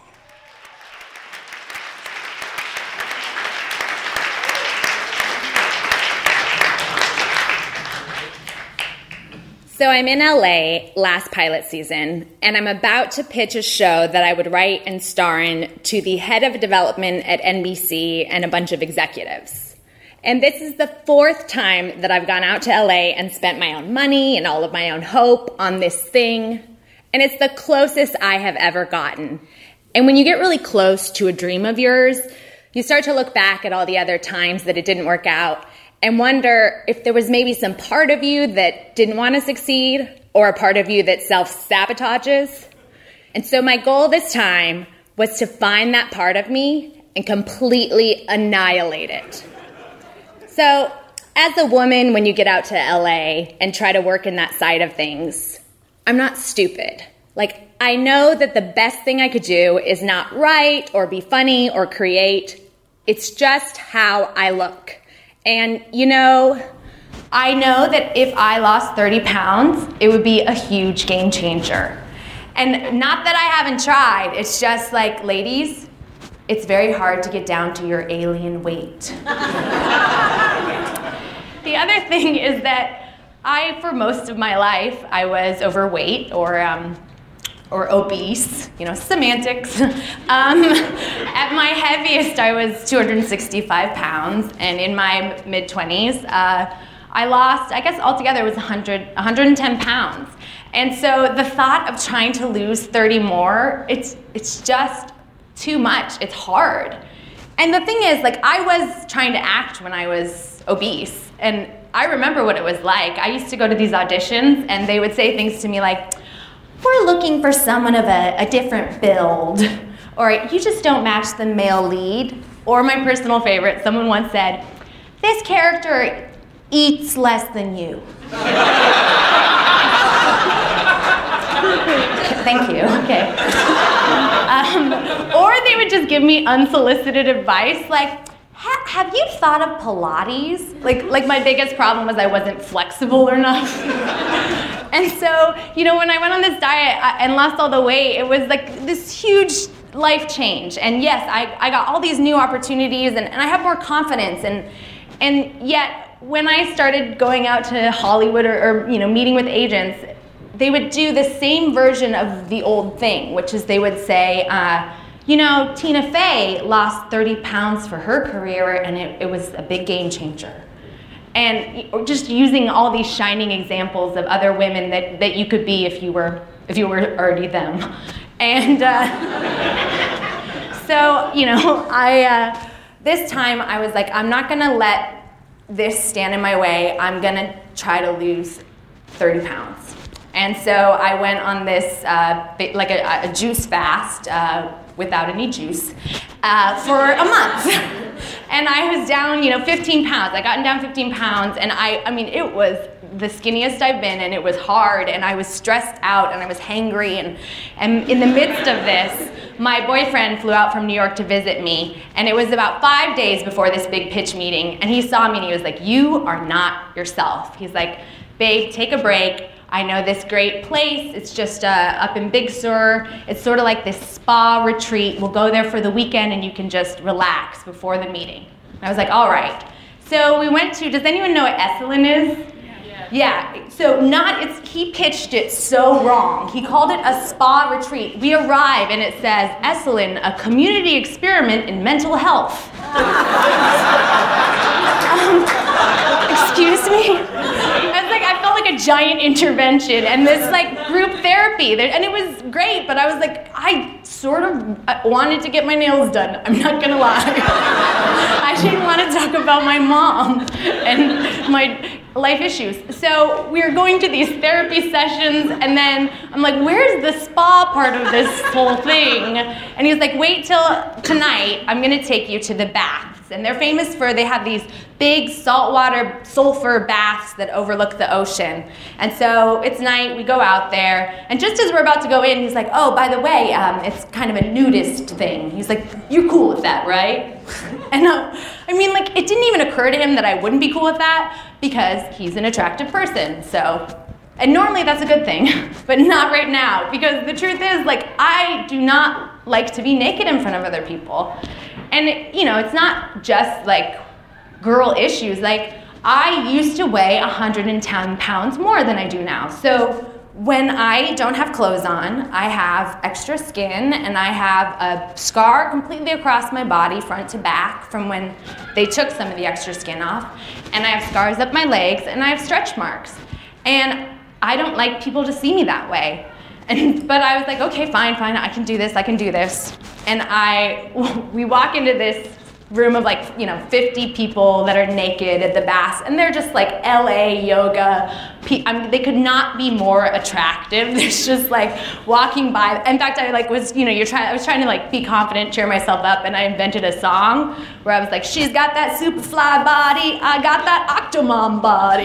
So I'm in LA last pilot season, and I'm about to pitch a show that I would write and star in to the head of development at NBC and a bunch of executives. And this is the fourth time that I've gone out to LA and spent my own money and all of my own hope on this thing. And it's the closest I have ever gotten. And when you get really close to a dream of yours, you start to look back at all the other times that it didn't work out and wonder if there was maybe some part of you that didn't want to succeed or a part of you that self-sabotages. And so my goal this time was to find that part of me and completely annihilate it. So as a woman, when you get out to LA and try to work in that side of things, I'm not stupid. Like, I know that the best thing I could do is not write or be funny or create. It's just how I look. And, you know,
I know that if I lost 30 pounds, it would be a huge game changer. And not that I haven't tried, it's just like, ladies, it's very hard to get down to your alien weight. The other thing is that for most of my life, I was overweight or obese, you know, semantics. At my heaviest, I was 265 pounds, and in my mid-20s, I lost, I guess altogether it was 110 pounds. And so the thought of trying to lose 30 more, it's just too much. It's hard. And the thing is, like, I was trying to act when I was obese, and I remember what it was like. I used to go to these auditions, and they would say things to me like, we're looking for someone of a different build, or you just don't match the male lead. Or my personal favorite, someone once said, this character eats less than you. Thank you, okay. Or they would just give me unsolicited advice, like, have you thought of Pilates? Like my biggest problem was I wasn't flexible enough. And so, you know, when I went on this diet and lost all the weight, it was like this huge life change. And yes, I got all these new opportunities and I have more confidence. And yet, when I started going out to Hollywood or you know, meeting with agents, they would do the same version of the old thing, which is they would say, you know, Tina Fey lost 30 pounds for her career and it was a big game changer. And just using all these shining examples of other women that you could be if you were already them. And so, you know, this time I was like, I'm not gonna let this stand in my way. I'm gonna try to lose 30 pounds. And so I went on this, like a juice fast, without any juice, for a month. And I was down, you know, 15 pounds. I gotten down 15 pounds, and I mean, it was the skinniest I've been, and it was hard, and I was stressed out, and I was hangry, and in the midst of this, my boyfriend flew out from New York to visit me, and it was about 5 days before this big pitch meeting, and he saw me, and he was like, "You are not yourself." He's like, "Babe, take a break. I know this great place. It's just up in Big Sur. It's sort of like this spa retreat. We'll go there for the weekend, and you can just relax before the meeting." And I was like, "All right." So we went to, does anyone know what Esalen is? Yeah, so he pitched it so wrong. He called it a spa retreat. We arrive and it says, Esalen, a community experiment in mental health. Excuse me? I felt like a giant intervention and this group therapy. And it was great, but I was like, I sort of wanted to get my nails done. I'm not gonna lie. I didn't want to talk about my mom and my life issues. So we were going to these therapy sessions, and then I'm like, where's the spa part of this whole thing? And he's like, wait till tonight, I'm gonna take you to the baths. And they're famous for, they have these big saltwater sulfur baths that overlook the ocean. And so it's night, we go out there, and just as we're about to go in, he's like, oh, by the way, it's kind of a nudist thing. He's like, you're cool with that, right? And it didn't even occur to him that I wouldn't be cool with that, because he's an attractive person, so. And normally that's a good thing, but not right now, because the truth is, I do not like to be naked in front of other people. And, it's not just, girl issues. I used to weigh 110 pounds more than I do now. So when I don't have clothes on, I have extra skin, and I have a scar completely across my body, front to back, from when they took some of the extra skin off. And I have scars up my legs, and I have stretch marks. And I don't like people to see me that way. But I was like, okay, fine, I can do this. And we walk into this room of 50 people that are naked at the baths, and they're just LA yoga. They could not be more attractive. There's just walking by. In fact, I was trying to be confident, cheer myself up, and I invented a song where I was like, she's got that superfly body, I got that Octomom body.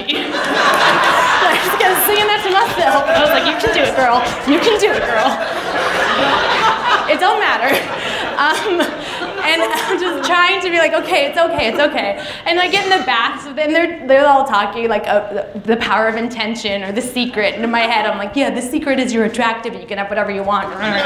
I just kept singing that to myself. I was like, you can do it, girl. You can do it, girl. It don't matter. And I'm just trying to be okay, it's okay. And I get in the baths, and they're all talking the power of intention or the secret. And in my head, I'm like, yeah, the secret is you're attractive. You can have whatever you want. And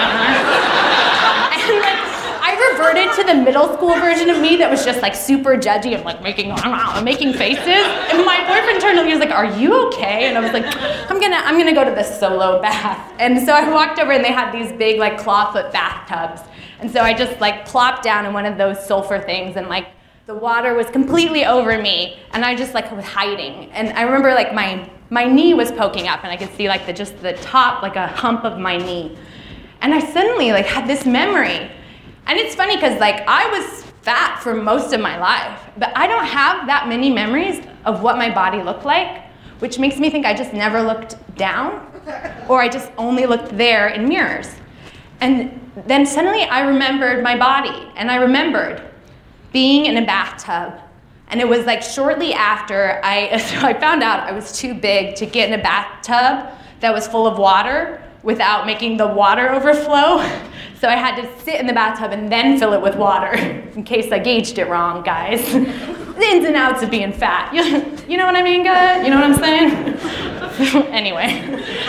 I reverted to the middle school version of me that was just super judgy and making faces. And my boyfriend turned to me and was like, "Are you okay?" And I was like, I'm gonna go to the solo bath. And so I walked over, and they had these big clawfoot bathtubs. And so I just plopped down in one of those sulfur things, and the water was completely over me, and I just was hiding. And I remember my knee was poking up, and I could see the top, a hump of my knee. And I suddenly had this memory. And it's funny because I was fat for most of my life, but I don't have that many memories of what my body looked like, which makes me think I just never looked down, or I just only looked there in mirrors. And then suddenly I remembered my body, and I remembered being in a bathtub. And it was shortly after I found out I was too big to get in a bathtub that was full of water without making the water overflow. So I had to sit in the bathtub and then fill it with water, in case I gauged it wrong, guys. The ins and outs of being fat. You know what I mean, guys? You know what I'm saying? Anyway.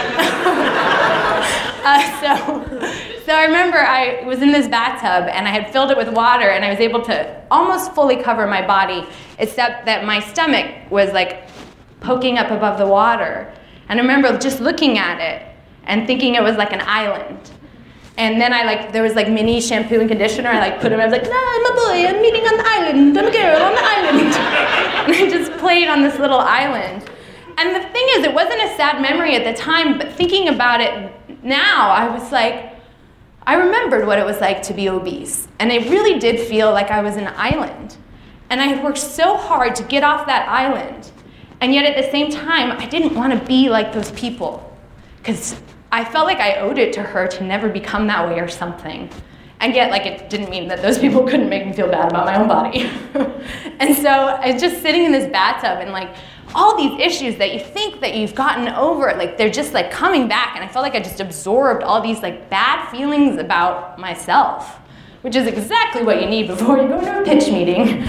So I remember I was in this bathtub, and I had filled it with water, and I was able to almost fully cover my body, except that my stomach was poking up above the water. And I remember just looking at it and thinking it was an island. And then there was mini shampoo and conditioner. I put them. I was like, "No, I'm a boy. I'm meeting on the island. I'm a girl on the island." And I just played on this little island. And the thing is, it wasn't a sad memory at the time, but thinking about it now, I was I remembered what it was like to be obese. And it really did feel like I was an island. And I had worked so hard to get off that island. And yet at the same time, I didn't want to be like those people, because I felt like I owed it to her to never become that way or something. And yet, it didn't mean that those people couldn't make me feel bad about my own body. And so I was just sitting in this bathtub, and all these issues that you think that you've gotten over, like they're just like coming back, and I felt like I just absorbed all these like bad feelings about myself, which is exactly what you need before you go to a pitch meeting.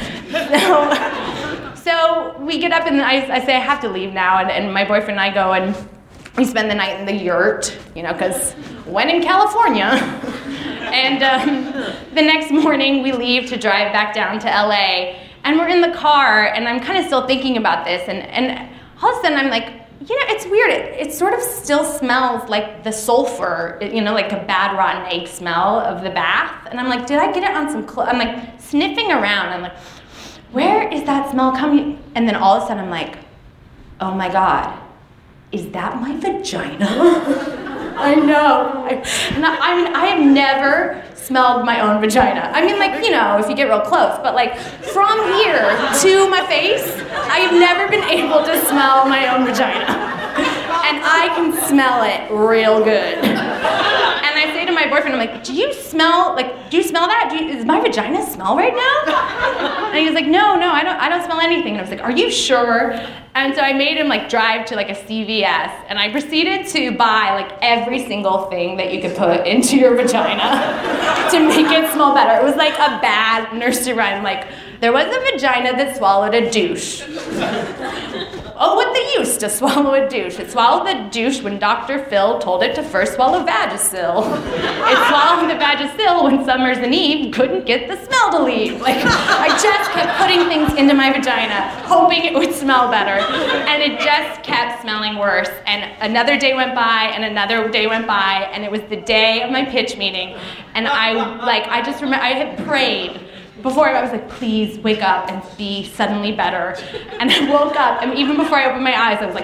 So we get up and I say I have to leave now, and my boyfriend and I go and we spend the night in the yurt, because when in California. And the next morning we leave to drive back down to LA, and we're in the car, and I'm kind of still thinking about this, and all of a sudden I'm like, it's weird. It sort of still smells like the sulfur, like a bad rotten egg smell of the bath. And I'm like, did I get it on some clothes? I'm like sniffing around. I'm like, where is that smell coming? And then all of a sudden I'm like, oh my God, is that my vagina? I know. I have never smelled my own vagina. I mean, if you get real close, but from here to my face, I've never been able to smell my own vagina. And I can smell it real good. And I say to my boyfriend, I'm like, do you smell that? Does my vagina smell right now? And he was like, no, I don't smell anything. And I was like, are you sure? And so I made him drive to a CVS, and I proceeded to buy every single thing that you could put into your vagina to make it smell better. It was like a bad nursery rhyme, there was a vagina that swallowed a douche. Oh, what they used to swallow a douche. It swallowed the douche when Dr. Phil told it to first swallow Vagisil. It swallowed the Vagisil when Summers and Eve couldn't get the smell to leave. I just kept putting things into my vagina, hoping it would smell better. And it just kept smelling worse. And another day went by, and another day went by, and it was the day of my pitch meeting. And I just remember, I had prayed before. I was like, please wake up and be suddenly better. And I woke up, and even before I opened my eyes, I was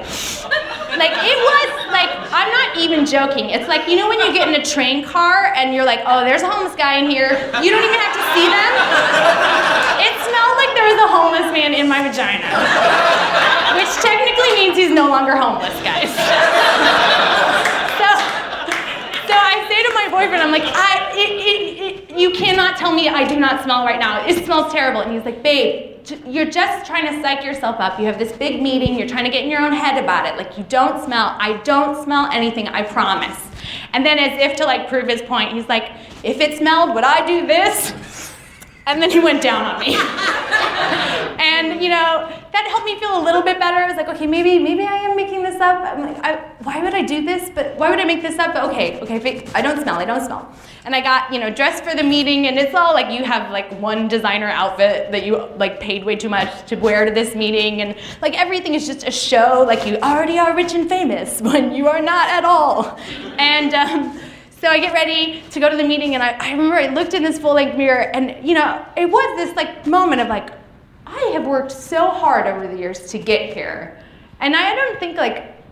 I'm not even joking. It's when you get in a train car and you're like, oh, there's a homeless guy in here. You don't even have to see them. It smelled like there was a homeless man in my vagina. Which technically means he's no longer homeless, guys. So I say to my boyfriend, I'm like, you cannot tell me I do not smell right now. It smells terrible. And he's like, babe, you're just trying to psych yourself up. You have this big meeting. You're trying to get in your own head about it. You don't smell. I don't smell anything, I promise. And then as if to prove his point, he's like, if it smelled, would I do this? And then he went down on me. And, that helped me feel a little bit better. I was like, okay, maybe I am making this up. I'm like, why would I do this? But why would I make this up? But okay, I don't smell. And I got, dressed for the meeting, and it's all you have one designer outfit that you paid way too much to wear to this meeting, and everything is just a show, you already are rich and famous when you are not at all. And so I get ready to go to the meeting, and I remember I looked in this full-length mirror, and it was this moment of I have worked so hard over the years to get here, and I don't think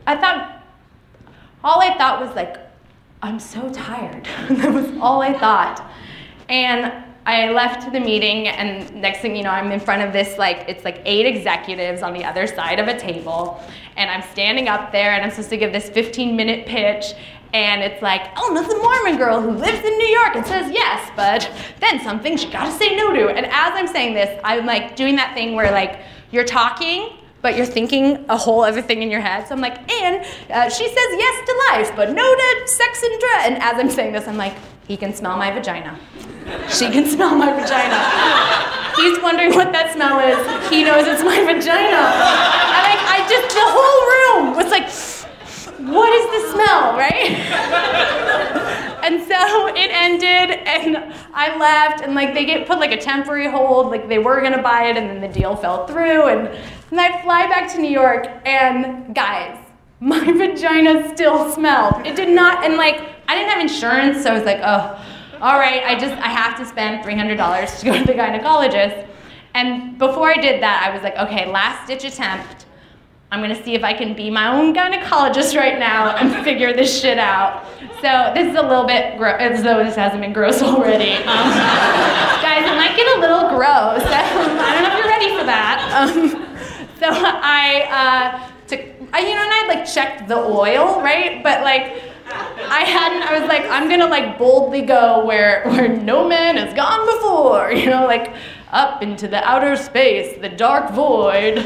all I thought was I'm so tired. That was all I thought. And I left the meeting, and next thing you know, I'm in front of this, it's 8 executives on the other side of a table, and I'm standing up there, and I'm supposed to give this 15-minute pitch, and it's Elma's a Mormon girl who lives in New York and says yes, but then some things you gotta say no to. And as I'm saying this, I'm doing that thing where you're talking, but you're thinking a whole other thing in your head. So I'm and she says yes to life, but no to sex and drugs. And as I'm saying this, I'm he can smell my vagina. She can smell my vagina. He's wondering what that smell is. He knows it's my vagina. And the whole room was what is the smell, right? And so it ended, and I left, and they put a temporary hold, they were gonna buy it, and then the deal fell through, and I fly back to New York, and guys, my vagina still smelled. It did not, and I didn't have insurance, so I was oh, all right, I have to spend $300 to go to the gynecologist. And before I did that, I was okay, last ditch attempt. I'm gonna see if I can be my own gynecologist right now and figure this shit out. So this is a little bit as though this hasn't been gross already. Guys, it might get a little gross. I don't know if you're ready for that. So I had checked the oil, right? But I hadn't. I was I'm gonna boldly go where no man has gone before. Up into the outer space, the dark void.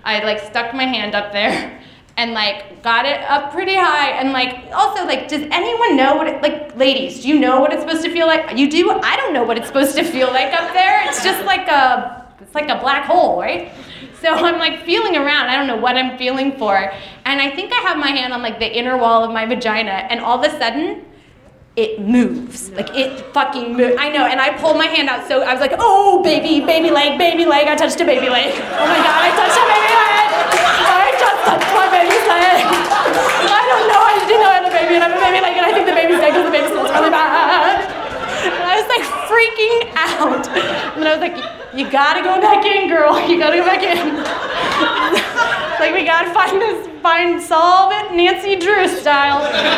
I like stuck my hand up there and like got it up pretty high. And like also like, does anyone know what it, like ladies, do you know what it's supposed to feel like? You do? I don't know what it's supposed to feel like up there. It's just like it's like a black hole, right? So I'm like feeling around. I don't know what I'm feeling for. And I think I have my hand on like the inner wall of my vagina, and all of a sudden, it moves. Like it fucking moves. I know, and I pulled my hand out, so I was like, oh, baby leg, I touched a baby leg. Oh my God, I touched a baby leg. I just touched my baby's leg. I don't know, I didn't know I had a baby, and I have a baby leg, and I think the baby's dead because the baby smells really bad. And I was like freaking out. And I was like, you gotta go back in, girl. You gotta go back in. Like, we gotta solve it Nancy Drew style.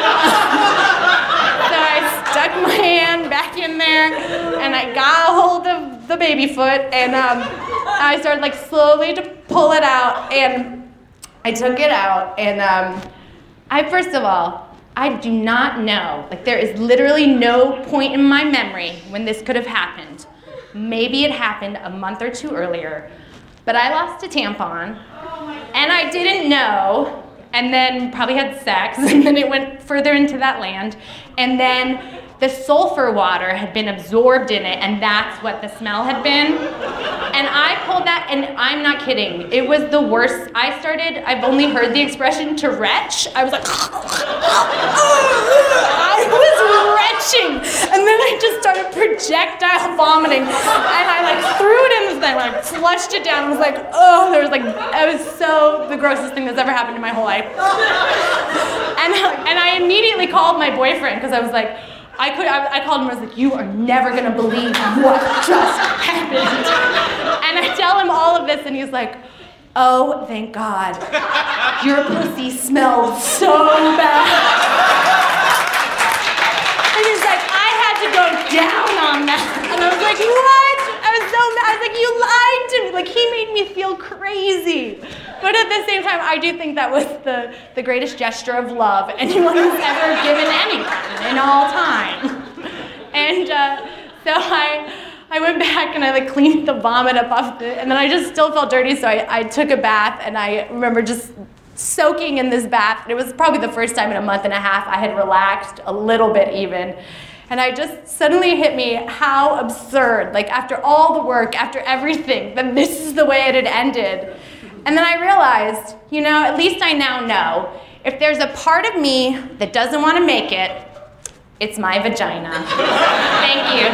So I stuck my hand back in there, and I got a hold of the baby foot, and I started like slowly to pull it out, and I took it out, and first of all, I do not know, like there is literally no point in my memory when this could have happened. Maybe it happened a month or two earlier, but I lost a tampon, and I didn't know, and then probably had sex, and then it went further into that land, and then the sulfur water had been absorbed in it, and that's what the smell had been. And I pulled that, and I'm not kidding, it was the worst. I've only heard the expression to retch. I was like, I was retching, and then I just started projectile vomiting, and I like threw it in this thing, like flushed it down, and was like, oh, it was so the grossest thing that's ever happened in my whole life. And I immediately called my boyfriend, because I was like, I called him, I was like, you are never gonna believe what just happened. And I tell him all of this, and he's like, oh, thank God. Your pussy smelled so bad. And he's like, I had to go down on that. And I was like, what? I was so mad. I was like, you lied to me. Like, he made me feel crazy. But at the same time, I do think that was the greatest gesture of love anyone has ever given anyone in all time. And so I went back and I like cleaned the vomit up off and then I just still felt dirty, so I took a bath, and I remember just soaking in this bath. It was probably the first time in a month and a half I had relaxed a little bit even. And I just suddenly hit me how absurd, like after all the work, after everything, that this is the way it had ended. And then I realized, at least I now know, if there's a part of me that doesn't want to make it, it's my vagina. Thank you.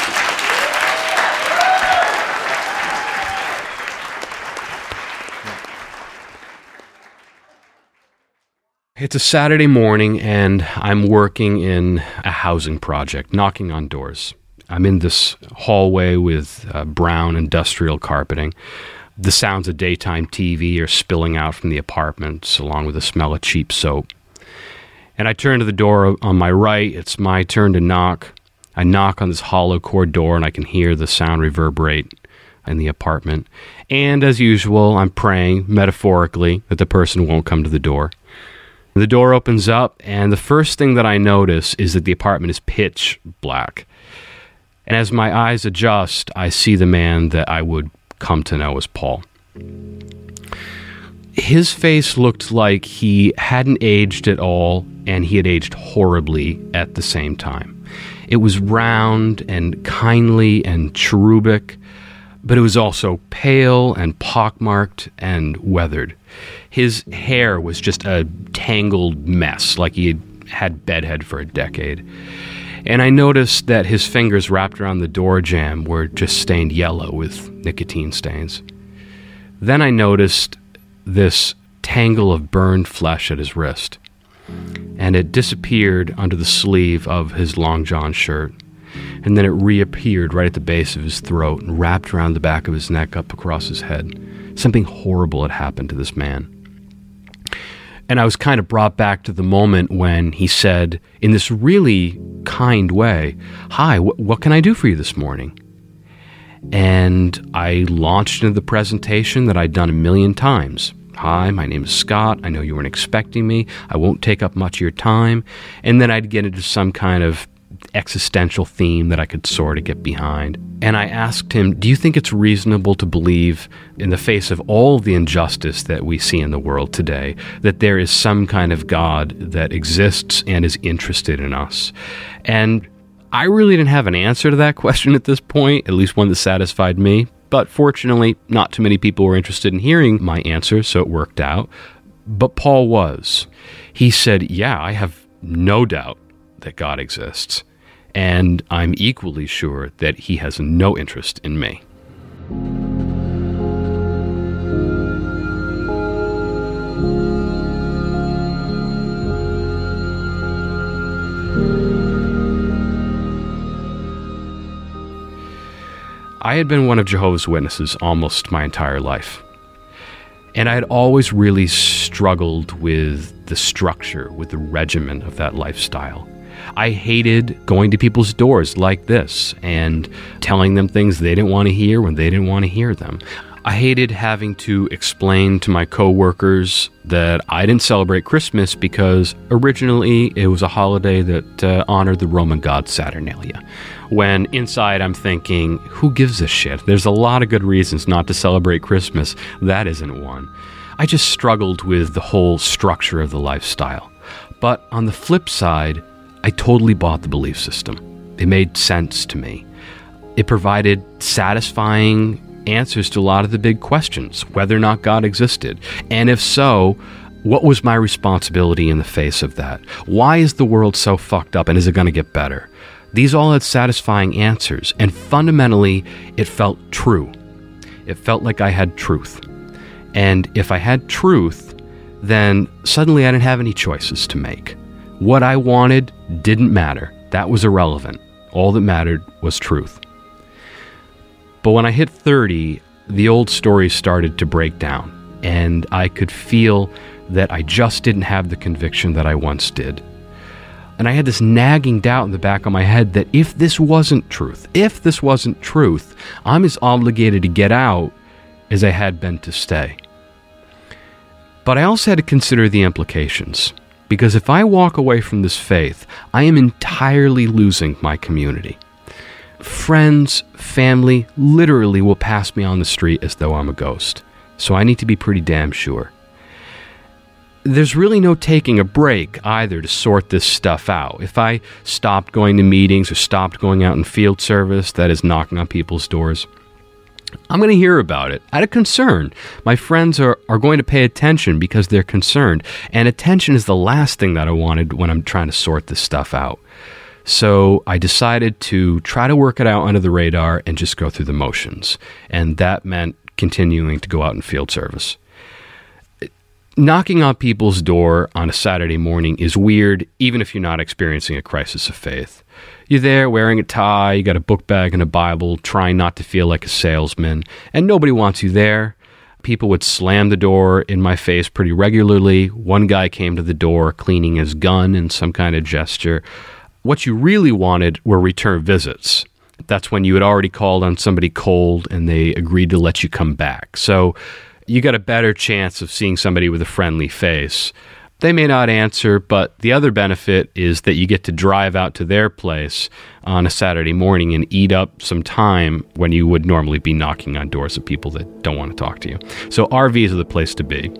It's a Saturday morning, and I'm working in a housing project, knocking on doors. I'm in this hallway with brown industrial carpeting. The sounds of daytime TV are spilling out from the apartments, along with the smell of cheap soap. And I turn to the door on my right. It's my turn to knock. I knock on this hollow core door, and I can hear the sound reverberate in the apartment. And as usual, I'm praying, metaphorically, that the person won't come to the door. The door opens up, and the first thing that I notice is that the apartment is pitch black. And as my eyes adjust, I see the man that I would come to know as Paul. His face looked like he hadn't aged at all, and he had aged horribly at the same time. It was round and kindly and cherubic, but it was also pale and pockmarked and weathered. His hair was just a tangled mess, like he had bedhead for a decade. And I noticed that his fingers wrapped around the door jamb were just stained yellow with nicotine stains. Then I noticed this tangle of burned flesh at his wrist, and it disappeared under the sleeve of his long john shirt, and then it reappeared right at the base of his throat and wrapped around the back of his neck up across his head. Something horrible had happened to this man. And I was kind of brought back to the moment when he said, in this really kind way, "Hi, what can I do for you this morning?" And I launched into the presentation that I'd done a million times. "Hi, my name is Scott. I know you weren't expecting me. I won't take up much of your time." And then I'd get into some kind of existential theme that I could sort of get behind. And I asked him, do you think it's reasonable to believe, in the face of all the injustice that we see in the world today, that there is some kind of God that exists and is interested in us? And I really didn't have an answer to that question at this point, at least one that satisfied me. But fortunately, not too many people were interested in hearing my answer, so it worked out. But Paul was. He said, yeah, I have no doubt that God exists, and I'm equally sure that he has no interest in me. I had been one of Jehovah's Witnesses almost my entire life. And I had always really struggled with the structure, with the regimen of that lifestyle. I hated going to people's doors like this and telling them things they didn't want to hear when they didn't want to hear them. I hated having to explain to my coworkers that I didn't celebrate Christmas because originally it was a holiday that honored the Roman god Saturnalia. When inside I'm thinking, who gives a shit? There's a lot of good reasons not to celebrate Christmas. That isn't one. I just struggled with the whole structure of the lifestyle. But on the flip side, I totally bought the belief system. It made sense to me. It provided satisfying answers to a lot of the big questions, whether or not God existed. And if so, what was my responsibility in the face of that? Why is the world so fucked up, and is it going to get better? These all had satisfying answers, and fundamentally, it felt true. It felt like I had truth. And if I had truth, then suddenly I didn't have any choices to make. What I wanted didn't matter. That was irrelevant. All that mattered was truth. But when I hit 30, the old stories started to break down, and I could feel that I just didn't have the conviction that I once did. And I had this nagging doubt in the back of my head that if this wasn't truth, I'm as obligated to get out as I had been to stay. But I also had to consider the implications, because if I walk away from this faith, I am entirely losing my community. Friends, family, literally will pass me on the street as though I'm a ghost. So I need to be pretty damn sure. There's really no taking a break either to sort this stuff out. If I stopped going to meetings or stopped going out in field service, that is knocking on people's doors, I'm going to hear about it out of concern. My friends are going to pay attention because they're concerned. And attention is the last thing that I wanted when I'm trying to sort this stuff out. So I decided to try to work it out under the radar and just go through the motions. And that meant continuing to go out in field service. Knocking on people's door on a Saturday morning is weird, even if you're not experiencing a crisis of faith. You're there wearing a tie, you got a book bag and a Bible, trying not to feel like a salesman, and nobody wants you there. People would slam the door in my face pretty regularly. One guy came to the door cleaning his gun in some kind of gesture. What you really wanted were return visits. That's when you had already called on somebody cold and they agreed to let you come back. So you got a better chance of seeing somebody with a friendly face. They may not answer, but the other benefit is that you get to drive out to their place on a Saturday morning and eat up some time when you would normally be knocking on doors of people that don't want to talk to you. So RVs are the place to be.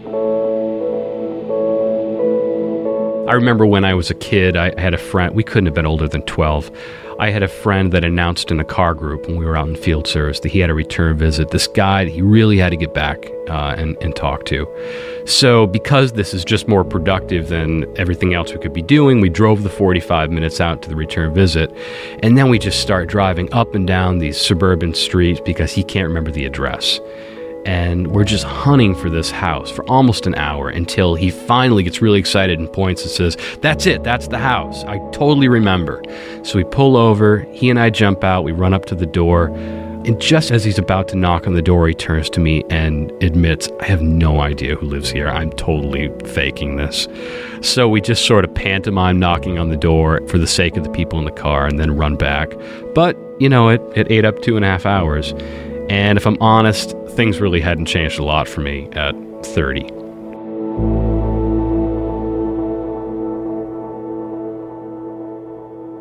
I remember when I was a kid, I had a friend, we couldn't have been older than 12. I had a friend that announced in a car group when we were out in field service that he had a return visit. This guy, he really had to get back and talk to. So because this is just more productive than everything else we could be doing, we drove the 45 minutes out to the return visit. And then we just start driving up and down these suburban streets because he can't remember the address. And we're just hunting for this house for almost an hour until he finally gets really excited and points and says, "That's it, that's the house. I totally remember." So we pull over, he and I jump out, we run up to the door, and just as he's about to knock on the door, he turns to me and admits, "I have no idea who lives here. I'm totally faking this." So we just sort of pantomime knocking on the door for the sake of the people in the car and then run back. But, you know, it ate up 2.5 hours. And if I'm honest, things really hadn't changed a lot for me at 30.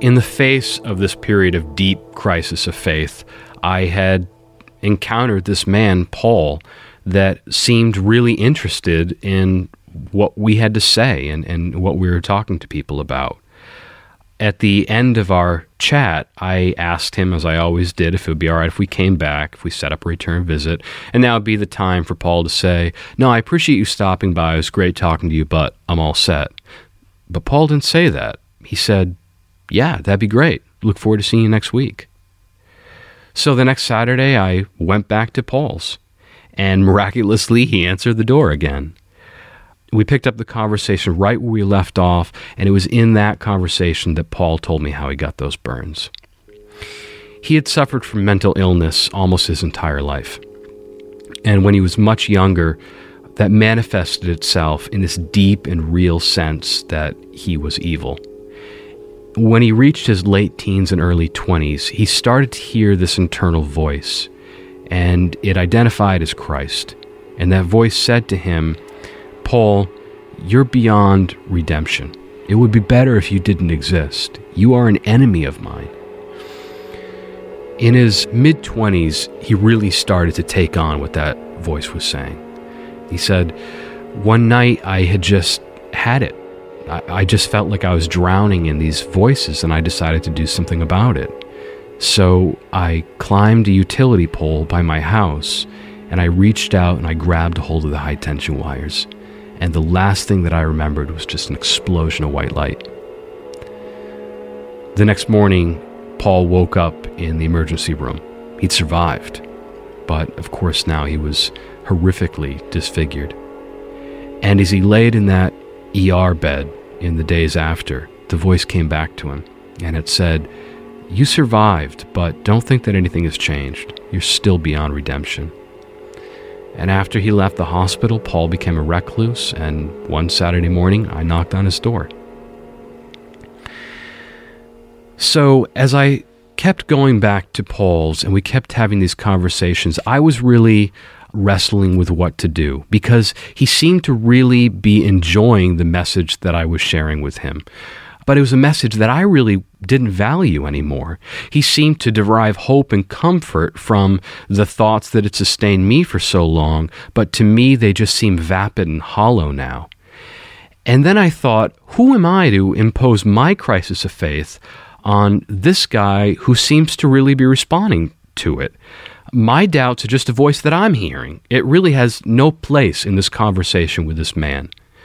in the face of this period of deep crisis of faith, I had encountered this man, Paul, that seemed really interested in what we had to say and what we were talking to people about. At the end of our chat, I asked him, as I always did, if it would be all right if we came back, if we set up a return visit, and now would be the time for Paul to say, "No, I appreciate you stopping by. It was great talking to you, but I'm all set." But Paul didn't say that. He said, "Yeah, that'd be great. Look forward to seeing you next week." So the next Saturday, I went back to Paul's, and miraculously, he answered the door again. We picked up the conversation right where we left off, and it was in that conversation that Paul told me how he got those burns. He had suffered from mental illness almost his entire life. And when he was much younger, that manifested itself in this deep and real sense that he was evil. When he reached his late teens and early 20s, he started to hear this internal voice, and it identified as Christ. And that voice said to him, "Paul, you're beyond redemption. It would be better if you didn't exist. You are an enemy of mine." In his mid-20s, he really started to take on what that voice was saying. He said, "One night I had just had it. I just felt like I was drowning in these voices, and I decided to do something about it. So I climbed a utility pole by my house, and I reached out and I grabbed a hold of the high-tension wires. And the last thing that I remembered was just an explosion of white light." The next morning, Paul woke up in the emergency room. He'd survived, but of course now he was horrifically disfigured. And as he laid in that ER bed in the days after, the voice came back to him, and it said, "You survived, but don't think that anything has changed. You're still beyond redemption." And after he left the hospital, Paul became a recluse, and one Saturday morning, I knocked on his door. So as I kept going back to Paul's and we kept having these conversations, I was really wrestling with what to do, because he seemed to really be enjoying the message that I was sharing with him. But it was a message that I really didn't value anymore. He seemed to derive hope and comfort from the thoughts that had sustained me for so long, but to me they just seemed vapid and hollow now. And then I thought, who am I to impose my crisis of faith on this guy who seems to really be responding to it? My doubts are just a voice that I'm hearing. It really has no place in this conversation with this man.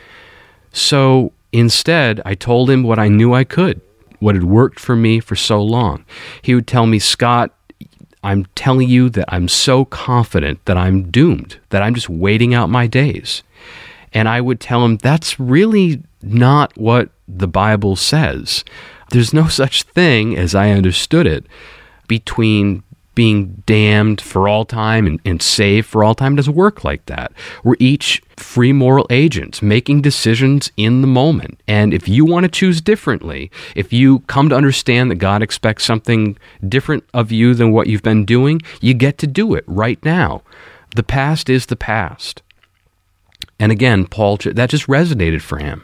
So instead, I told him what I knew I could, what had worked for me for so long. He would tell me, "Scott, I'm telling you that I'm so confident that I'm doomed, that I'm just waiting out my days." And I would tell him, that's really not what the Bible says. There's no such thing, as I understood it, between being damned for all time and saved for all time. It doesn't work like that. We're each free moral agents making decisions in the moment. And if you want to choose differently, if you come to understand that God expects something different of you than what you've been doing, you get to do it right now. The past is the past. And again, Paul, that just resonated for him.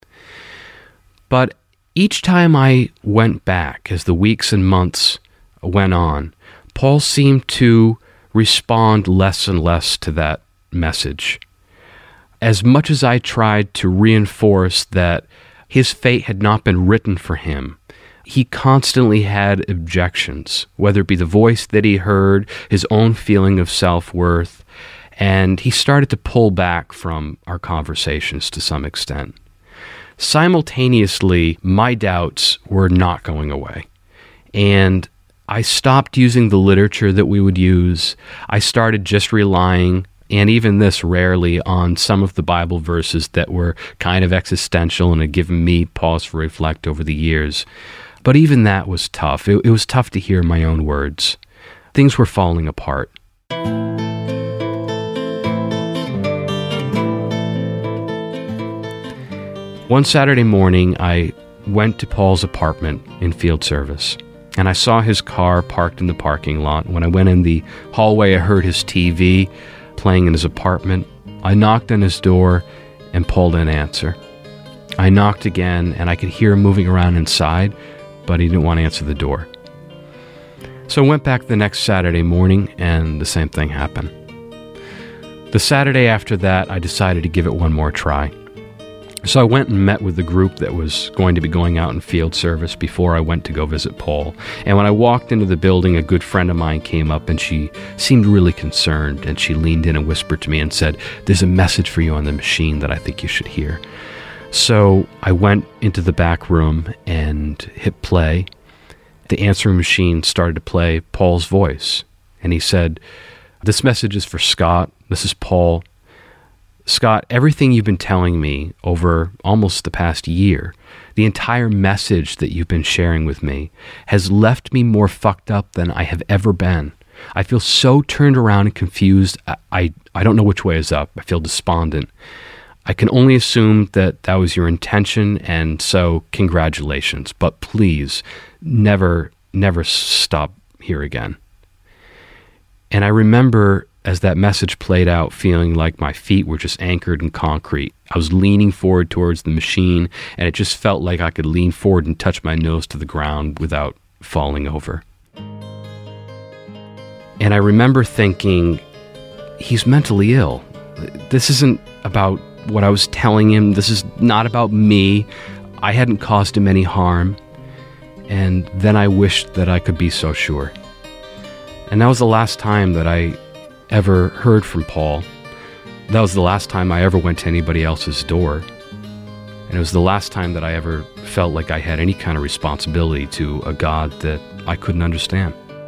But each time I went back, as the weeks and months went on, Paul seemed to respond less and less to that message. As much as I tried to reinforce that his fate had not been written for him, he constantly had objections, whether it be the voice that he heard, his own feeling of self-worth, and he started to pull back from our conversations to some extent. Simultaneously, my doubts were not going away, and I stopped using the literature that we would use. I started just relying, and even this rarely, on some of the Bible verses that were kind of existential and had given me pause to reflect over the years. But even that was tough. It was tough to hear my own words. Things were falling apart. One Saturday morning, I went to Paul's apartment in field service, and I saw his car parked in the parking lot. When I went in the hallway, I heard his TV playing in his apartment. I knocked on his door, and Paul didn't answer. I knocked again, and I could hear him moving around inside, but he didn't want to answer the door. So I went back the next Saturday morning, and the same thing happened. The Saturday after that, I decided to give it one more try. So I went and met with the group that was going to be going out in field service before I went to go visit Paul. And when I walked into the building, a good friend of mine came up, and she seemed really concerned, and she leaned in and whispered to me and said, "There's a message for you on the machine that I think you should hear." So I went into the back room and hit play. The answering machine started to play Paul's voice, and he said, "This message is for Scott. This is Paul. Scott, everything you've been telling me over almost the past year, the entire message that you've been sharing with me, has left me more fucked up than I have ever been. I feel so turned around and confused. I don't know which way is up. I feel despondent. I can only assume that that was your intention, and so congratulations. But please, never stop here again." And I remember as that message played out, feeling like my feet were just anchored in concrete. I was leaning forward towards the machine, and it just felt like I could lean forward and touch my nose to the ground without falling over. And I remember thinking, he's mentally ill. This isn't about what I was telling him. This is not about me. I hadn't caused him any harm. And then I wished that I could be so sure. And that was the last time that I ever heard from Paul. That was the last time I ever went to anybody else's door. And it was the last time that I ever felt like I had any kind of responsibility to a God that I couldn't understand.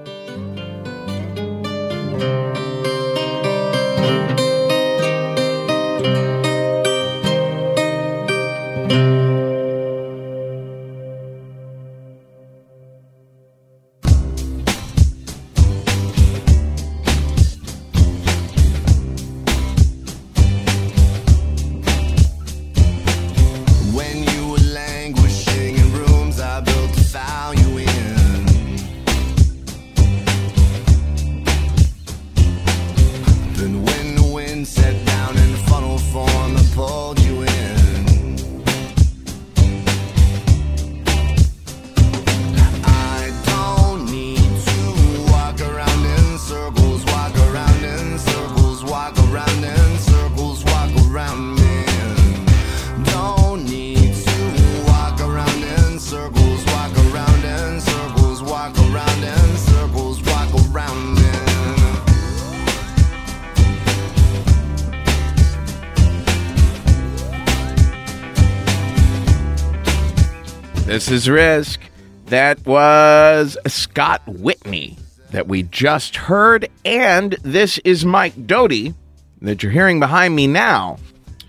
This is Risk. That was Scott Whitney that we just heard, and this is Mike Doty that you're hearing behind me now.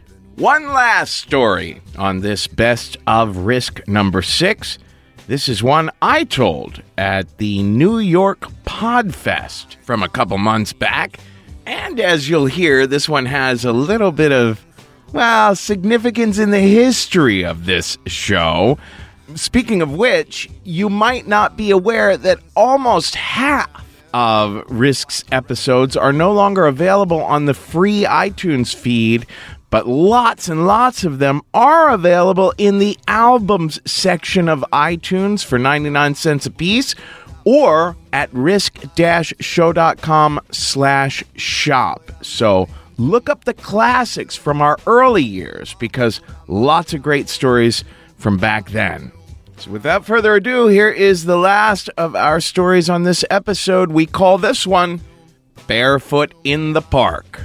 One last story on this Best of Risk number 6. This is one I told at the New York Podfest from a couple months back, and as you'll hear, this one has a little bit of, well, significance in the history of this show. Speaking of which, you might not be aware that almost half of Risk's episodes are no longer available on the free iTunes feed, but lots and lots of them are available in the albums section of iTunes for 99 cents a piece, or at risk-show.com/shop. So look up the classics from our early years, because lots of great stories from back then. So without further ado, here is the last of our stories on this episode. We call this one Barefoot in the Park.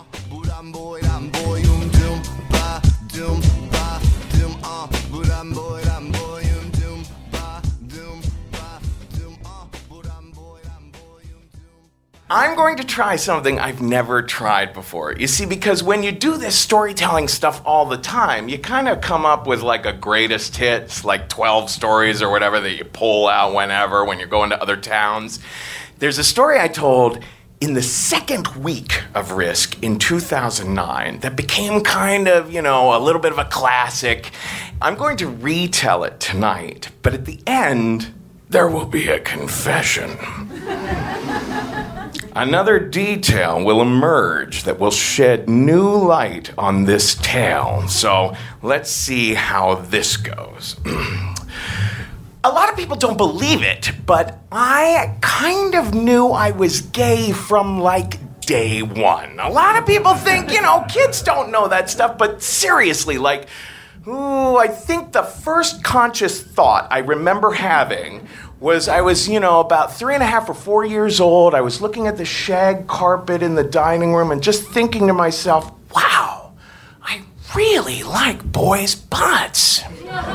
I'm going to try something I've never tried before. You see, because when you do this storytelling stuff all the time, you kind of come up with like a greatest hits, like 12 stories or whatever that you pull out whenever when you're going to other towns. There's a story I told in the second week of Risk in 2009 that became kind of, a little bit of a classic. I'm going to retell it tonight, but at the end, there will be a confession. Another detail will emerge that will shed new light on this tale. So let's see how this goes. A lot of people don't believe it, but I kind of knew I was gay from like day one. A lot of people think, kids don't know that stuff, but seriously, like, I think the first conscious thought I remember having was I was, about 3.5 or 4 years old. I was looking at the shag carpet in the dining room and just thinking to myself, wow, I really like boys' butts.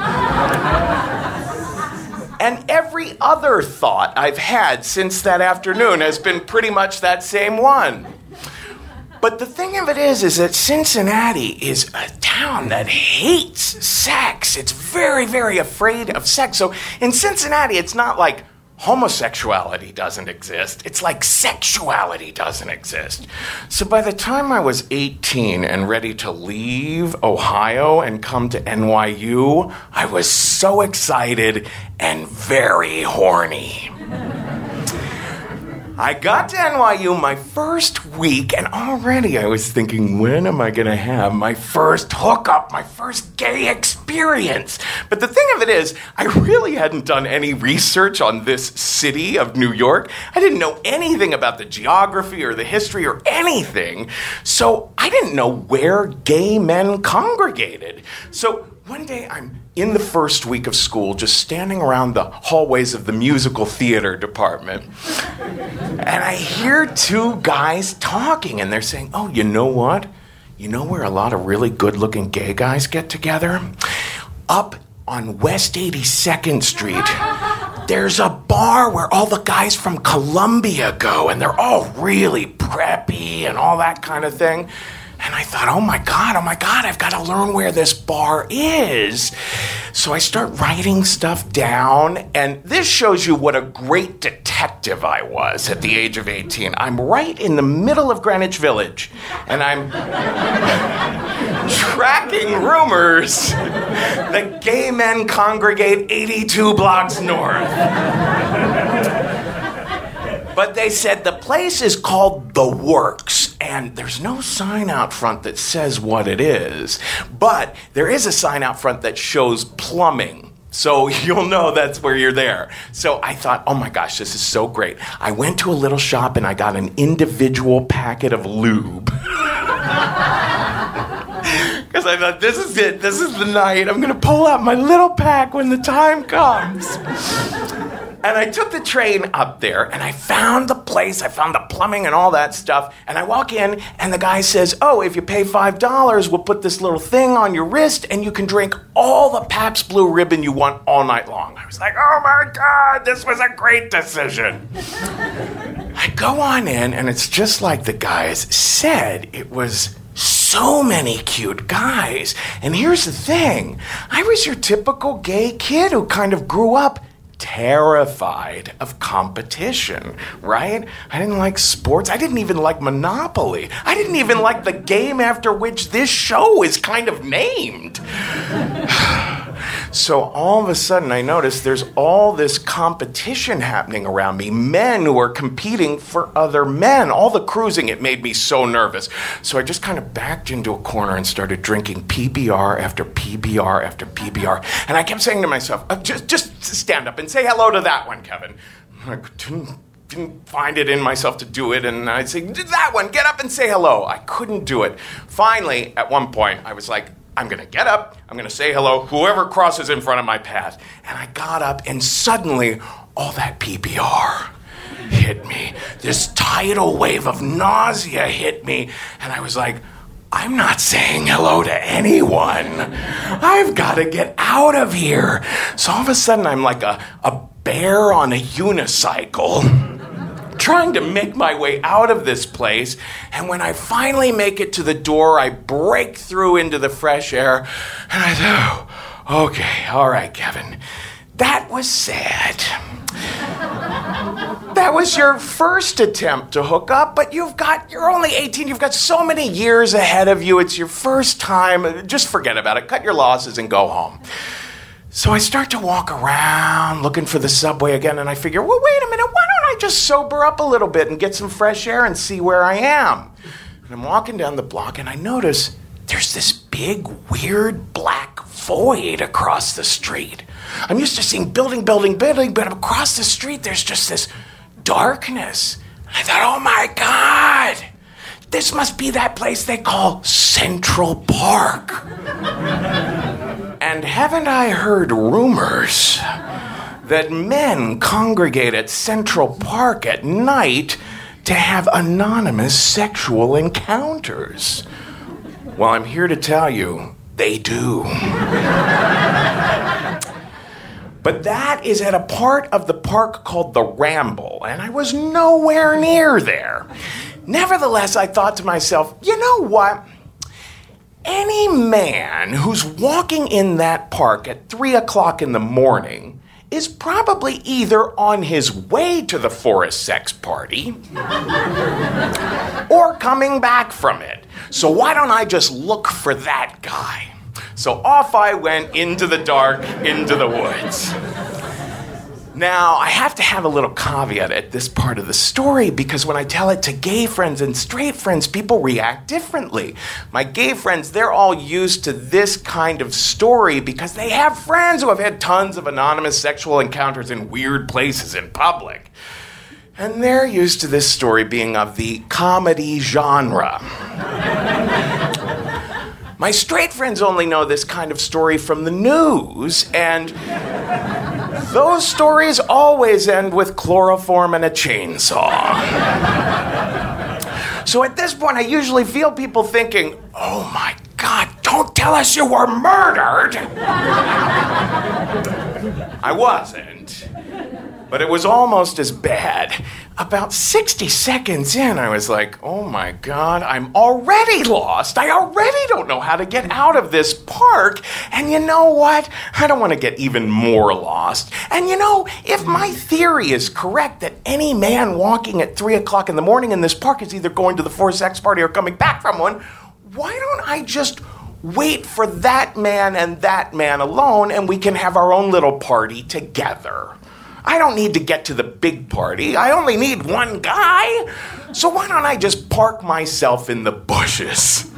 And every other thought I've had since that afternoon has been pretty much that same one. But the thing of it is that Cincinnati is a town that hates sex. It's very, very afraid of sex. So in Cincinnati, it's not like homosexuality doesn't exist. It's like sexuality doesn't exist. So by the time I was 18 and ready to leave Ohio and come to NYU, I was so excited and very horny. I got to NYU my first week, and already I was thinking, when am I going to have my first hookup, my first gay experience? But the thing of it is, I really hadn't done any research on this city of New York. I didn't know anything about the geography or the history or anything. So I didn't know where gay men congregated. So one day I'm in the first week of school, just standing around the hallways of the musical theater department. And I hear two guys talking, and they're saying, oh, you know what? You know where a lot of really good-looking gay guys get together? Up on West 82nd Street. There's a bar where all the guys from Columbia go, and they're all really preppy and all that kind of thing. And I thought, oh my God, I've got to learn where this bar is. So I start writing stuff down, and this shows you what a great detective I was at the age of 18. I'm right in the middle of Greenwich Village, and I'm tracking rumors that gay men congregate 82 blocks north. But they said the place is called The Works, and there's no sign out front that says what it is. But there is a sign out front that shows plumbing. So you'll know that's where you're there. So I thought, oh my gosh, this is so great. I went to a little shop and I got an individual packet of lube. Because I thought, this is it. This is the night. I'm going to pull out my little pack when the time comes. And I took the train up there, and I found the place, I found the plumbing and all that stuff, and I walk in, and the guy says, oh, if you pay $5, we'll put this little thing on your wrist, and you can drink all the Pabst Blue Ribbon you want all night long. I was like, oh my God, this was a great decision. I go on in, and it's just like the guys said. It was so many cute guys. And here's the thing. I was your typical gay kid who kind of grew up terrified of competition, right? I didn't like sports. I didn't even like Monopoly. I didn't even like the game after which this show is kind of named. So all of a sudden I noticed there's all this competition happening around me. Men who are competing for other men. All the cruising, it made me so nervous. So I just kind of backed into a corner and started drinking PBR after PBR after PBR. And I kept saying to myself, just stand up and say hello to that one, Kevin. I didn't find it in myself to do it, and I'd say, that one, get up and say hello. I couldn't do it. Finally, at one point, I was like, I'm going to get up, I'm going to say hello, whoever crosses in front of my path. And I got up, and suddenly, all that PBR hit me. This tidal wave of nausea hit me, and I was like, I'm not saying hello to anyone. I've got to get out of here. So all of a sudden, I'm like a bear on a unicycle, trying to make my way out of this place. And when I finally make it to the door, I break through into the fresh air. And I thought, oh, okay, all right, Kevin. That was sad. That was your first attempt to hook up, but you're only 18. You've got so many years ahead of you. It's your first time. Just forget about it. Cut your losses and go home. So I start to walk around looking for the subway again, and I figure, well, wait a minute, why don't I just sober up a little bit and get some fresh air and see where I am? And I'm walking down the block, and I notice there's this big, weird, black void across the street. I'm used to seeing building, but across the street there's just this darkness. I thought, oh my God, this must be that place they call Central Park. And haven't I heard rumors that men congregate at Central Park at night to have anonymous sexual encounters? Well, I'm here to tell you, they do. But that is at a part of the park called the Ramble, and I was nowhere near there. Nevertheless, I thought to myself, you know what? Any man who's walking in that park at 3 o'clock in the morning is probably either on his way to the Forest Sex Party or coming back from it. So why don't I just look for that guy? So off I went into the dark, into the woods. Now, I have to have a little caveat at this part of the story because when I tell it to gay friends and straight friends, people react differently. My gay friends, they're all used to this kind of story because they have friends who have had tons of anonymous sexual encounters in weird places in public. And they're used to this story being of the comedy genre. My straight friends only know this kind of story from the news, and those stories always end with chloroform and a chainsaw. So at this point, I usually feel people thinking, oh my God, don't tell us you were murdered. I wasn't, but it was almost as bad. About 60 seconds in, I was like, oh my God, I'm already lost. I already don't know how to get out of this park. And you know what? I don't want to get even more lost. And you know, if my theory is correct that any man walking at 3 o'clock in the morning in this park is either going to the Forest Sex Party or coming back from one, why don't I just wait for that man and that man alone and we can have our own little party together? I don't need to get to the big party. I only need one guy. So why don't I just park myself in the bushes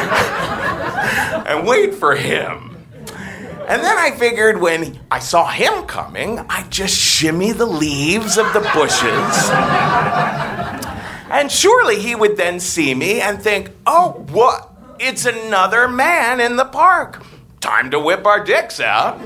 and wait for him? And then I figured when I saw him coming, I'd just shimmy the leaves of the bushes. And surely he would then see me and think, oh, what? It's another man in the park. Time to whip our dicks out.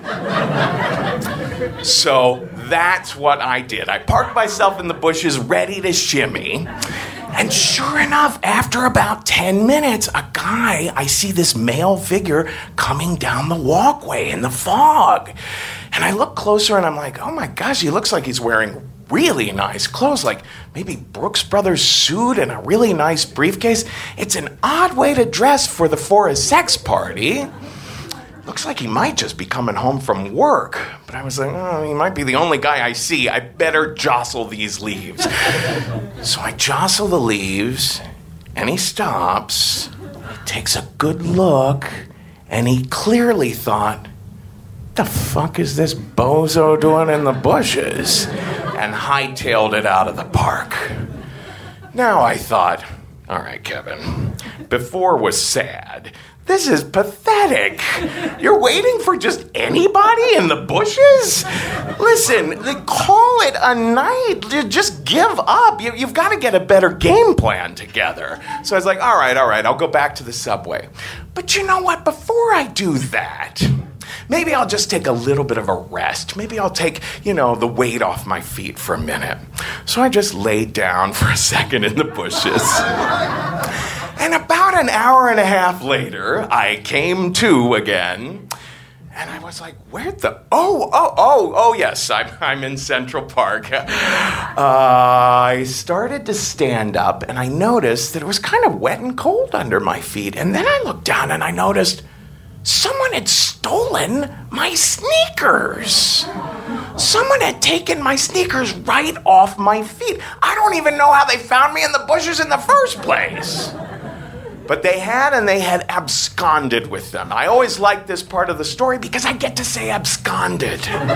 So that's what I did. I parked myself in the bushes ready to shimmy. And sure enough, after about 10 minutes, I see this male figure coming down the walkway in the fog. And I look closer and I'm like, oh my gosh, he looks like he's wearing really nice clothes, like maybe Brooks Brothers suit and a really nice briefcase. It's an odd way to dress for the Forest Sex Party. Looks like he might just be coming home from work. But I was like, oh, he might be the only guy I see. I better jostle these leaves. So I jostle the leaves, and he stops, he takes a good look, and he clearly thought, the fuck is this bozo doing in the bushes? And hightailed it out of the park. Now I thought, all right, Kevin, before was sad. This is pathetic. You're waiting for just anybody in the bushes? Listen, call it a night. Just give up. You've got to get a better game plan together. So I was like, all right, I'll go back to the subway. But you know what? Before I do that, maybe I'll just take a little bit of a rest. Maybe I'll take, the weight off my feet for a minute. So I just laid down for a second in the bushes. And about an hour and a half later, I came to again. And I was like, oh, yes, I'm in Central Park. I started to stand up, and I noticed that it was kind of wet and cold under my feet. And then I looked down, and I noticed someone had stolen my sneakers. Someone had taken my sneakers right off my feet. I don't even know how they found me in the bushes in the first place. But they had absconded with them. I always like this part of the story because I get to say absconded.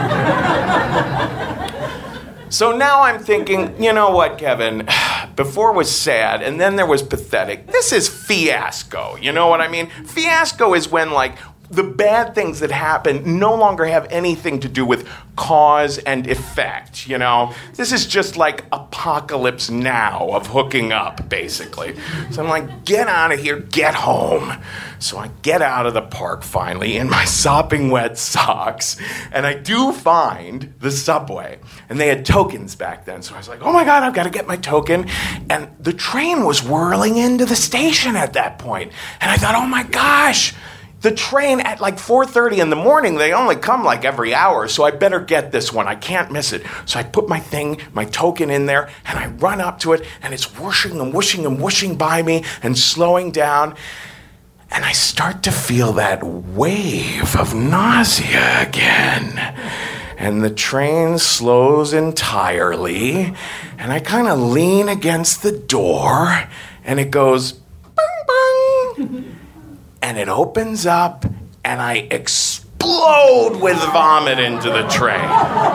So now I'm thinking, you know what, Kevin? Before was sad, and then there was pathetic. This is fiasco. You know what I mean? Fiasco is when, the bad things that happen no longer have anything to do with cause and effect, you know? This is just like Apocalypse Now of hooking up, basically. So I'm like, get out of here, get home. So I get out of the park finally in my sopping wet socks, and I do find the subway. And they had tokens back then, so I was like, oh my God, I've got to get my token. And the train was whirling into the station at that point. And I thought, oh my gosh, the train at like 4:30 in the morning, they only come like every hour, so I better get this one. I can't miss it. So I put my token in there, and I run up to it, and it's whooshing and whooshing and whooshing by me and slowing down. And I start to feel that wave of nausea again. And the train slows entirely, and I kind of lean against the door, and it goes, bang, bang. And it opens up, and I explode with vomit into the train.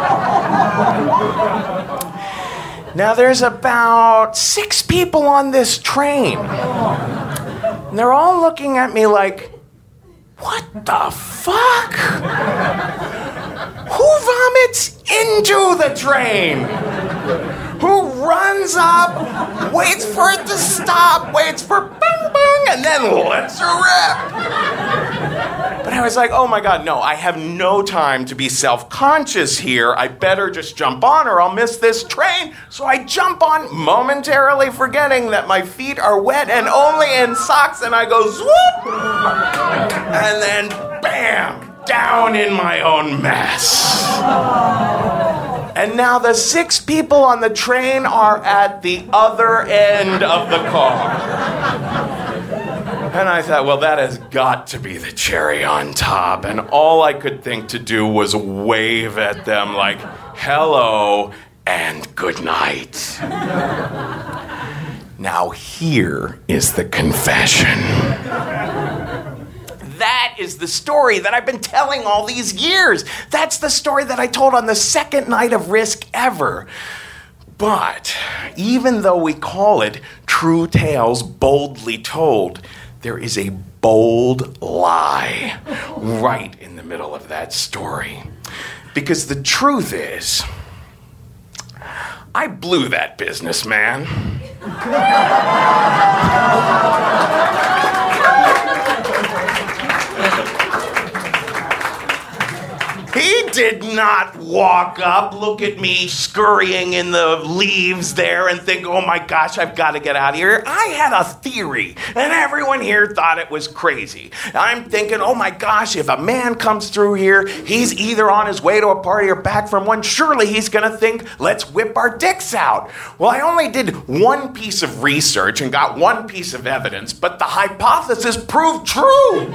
Now, there's about 6 people on this train. And they're all looking at me like, what the fuck? Who vomits into the train? Who runs up, waits for it to stop, waits for bang bang, and then lets her rip? But I was like, oh my God, no, I have no time to be self-conscious here. I better just jump on or I'll miss this train. So I jump on, momentarily forgetting that my feet are wet and only in socks, and I go swoop! And then bam! Down in my own mess. And now the 6 people on the train are at the other end of the car. And I thought, well, that has got to be the cherry on top. And all I could think to do was wave at them like, hello and good night. Now here is the confession. That is the story that I've been telling all these years. That's the story that I told on the second night of Risk ever. But even though we call it True Tales Boldly Told, there is a bold lie right in the middle of that story. Because the truth is, I blew that businessman. He did not walk up, look at me scurrying in the leaves there and think, oh my gosh, I've got to get out of here. I had a theory, and everyone here thought it was crazy. I'm thinking, oh my gosh, if a man comes through here, he's either on his way to a party or back from one. Surely he's going to think, let's whip our dicks out. Well, I only did one piece of research and got one piece of evidence, but the hypothesis proved true.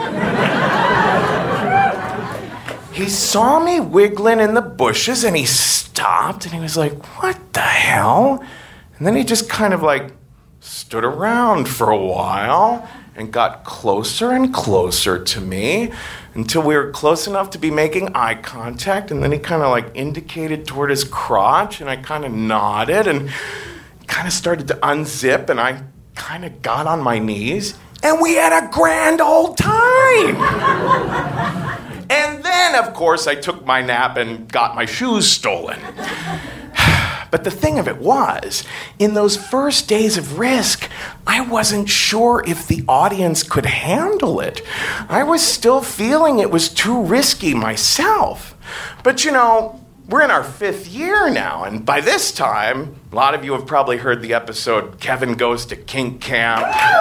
He saw me wiggling in the bushes, and he stopped, and he was like, what the hell? And then he just kind of like stood around for a while and got closer and closer to me until we were close enough to be making eye contact, and then he kind of like indicated toward his crotch, and I kind of nodded and kind of started to unzip, and I kind of got on my knees, and we had a grand old time. And then, of course, I took my nap and got my shoes stolen. But the thing of it was, in those first days of Risk, I wasn't sure if the audience could handle it. I was still feeling it was too risky myself. But you know, we're in our 5th year now, and by this time, a lot of you have probably heard the episode Kevin Goes to Kink Camp.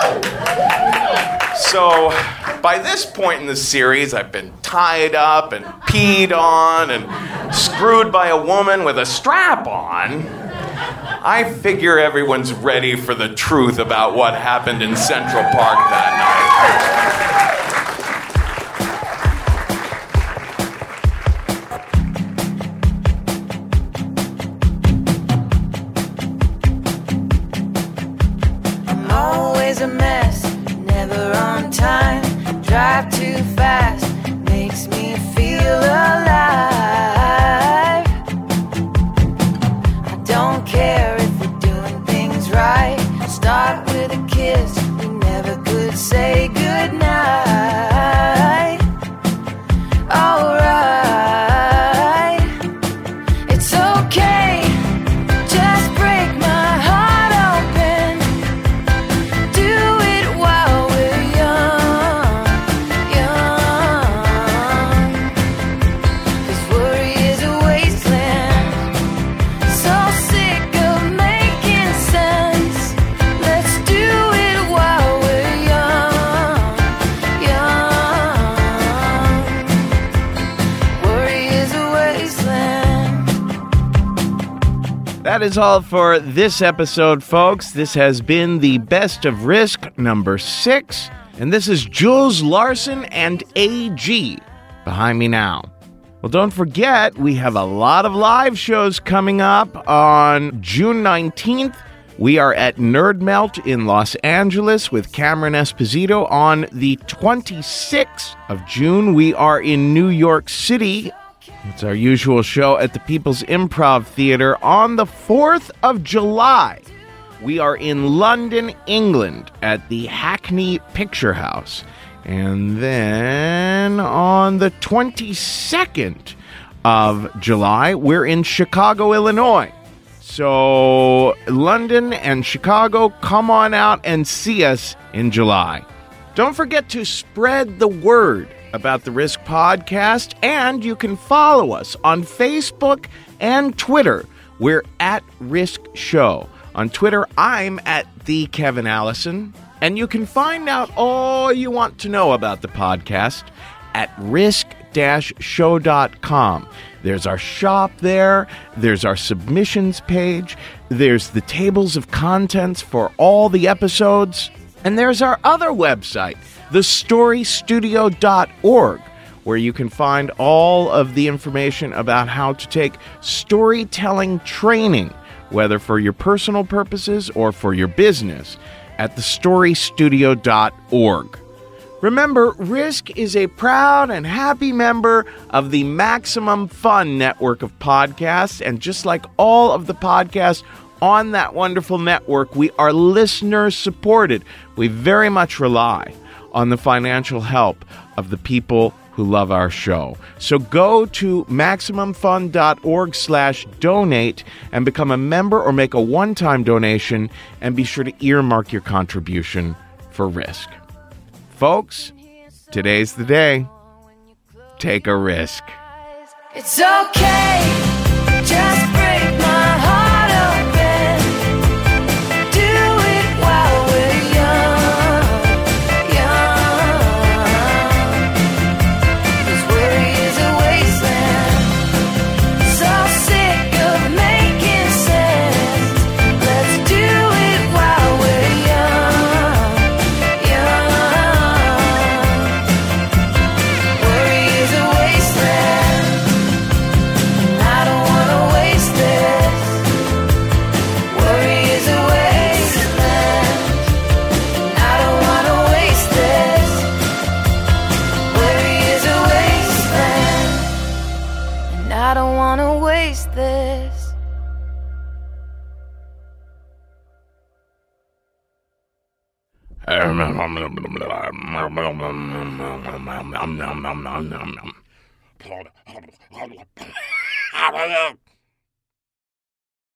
So, by this point in the series, I've been tied up and peed on and screwed by a woman with a strap on. I figure everyone's ready for the truth about what happened in Central Park that night.
A mess, never on time. Drive too fast, makes me feel alive. I don't care if we're doing things right. Start with a kiss, we never could say goodnight.
That is all for this episode, folks. This has been the Best of Risk number 6. And this is Jules Larson and AG behind me now. Well, don't forget, we have a lot of live shows coming up on June 19th. We are at Nerd Melt in Los Angeles with Cameron Esposito. On the 26th of June, we are in New York City. It's our usual show at the People's Improv Theater. On the 4th of July, we are in London, England at the Hackney Picture House. And then on the 22nd of July, we're in Chicago, Illinois. So London and Chicago, come on out and see us in July. Don't forget to spread the word about the Risk Podcast, and you can follow us on Facebook and Twitter. We're at Risk Show. On Twitter, I'm at the Kevin Allison, and you can find out all you want to know about the podcast at risk-show.com. There's our shop there, there's our submissions page, there's the tables of contents for all the episodes, and there's our other website, thestorystudio.org, where you can find all of the information about how to take storytelling training, whether for your personal purposes or for your business, at thestorystudio.org. Remember, Risk is a proud and happy member of the Maximum Fun network of podcasts, and just like all of the podcasts on that wonderful network, we are listener-supported. We very much rely on the financial help of the people who love our show. So go to MaximumFun.org/donate and become a member or make a one-time donation, and be sure to earmark your contribution for Risk. Folks, today's the day. Take a risk.
It's okay, just break my heart open. Do it while we're young, young. 'Cause worry is a wasteland, so sick of making sense. Let's do it while we're young, young. Worry is a wasteland, and I don't wanna waste this. Worry is a wasteland, and I don't wanna waste this. Worry is a wasteland, and I don't wanna waste this.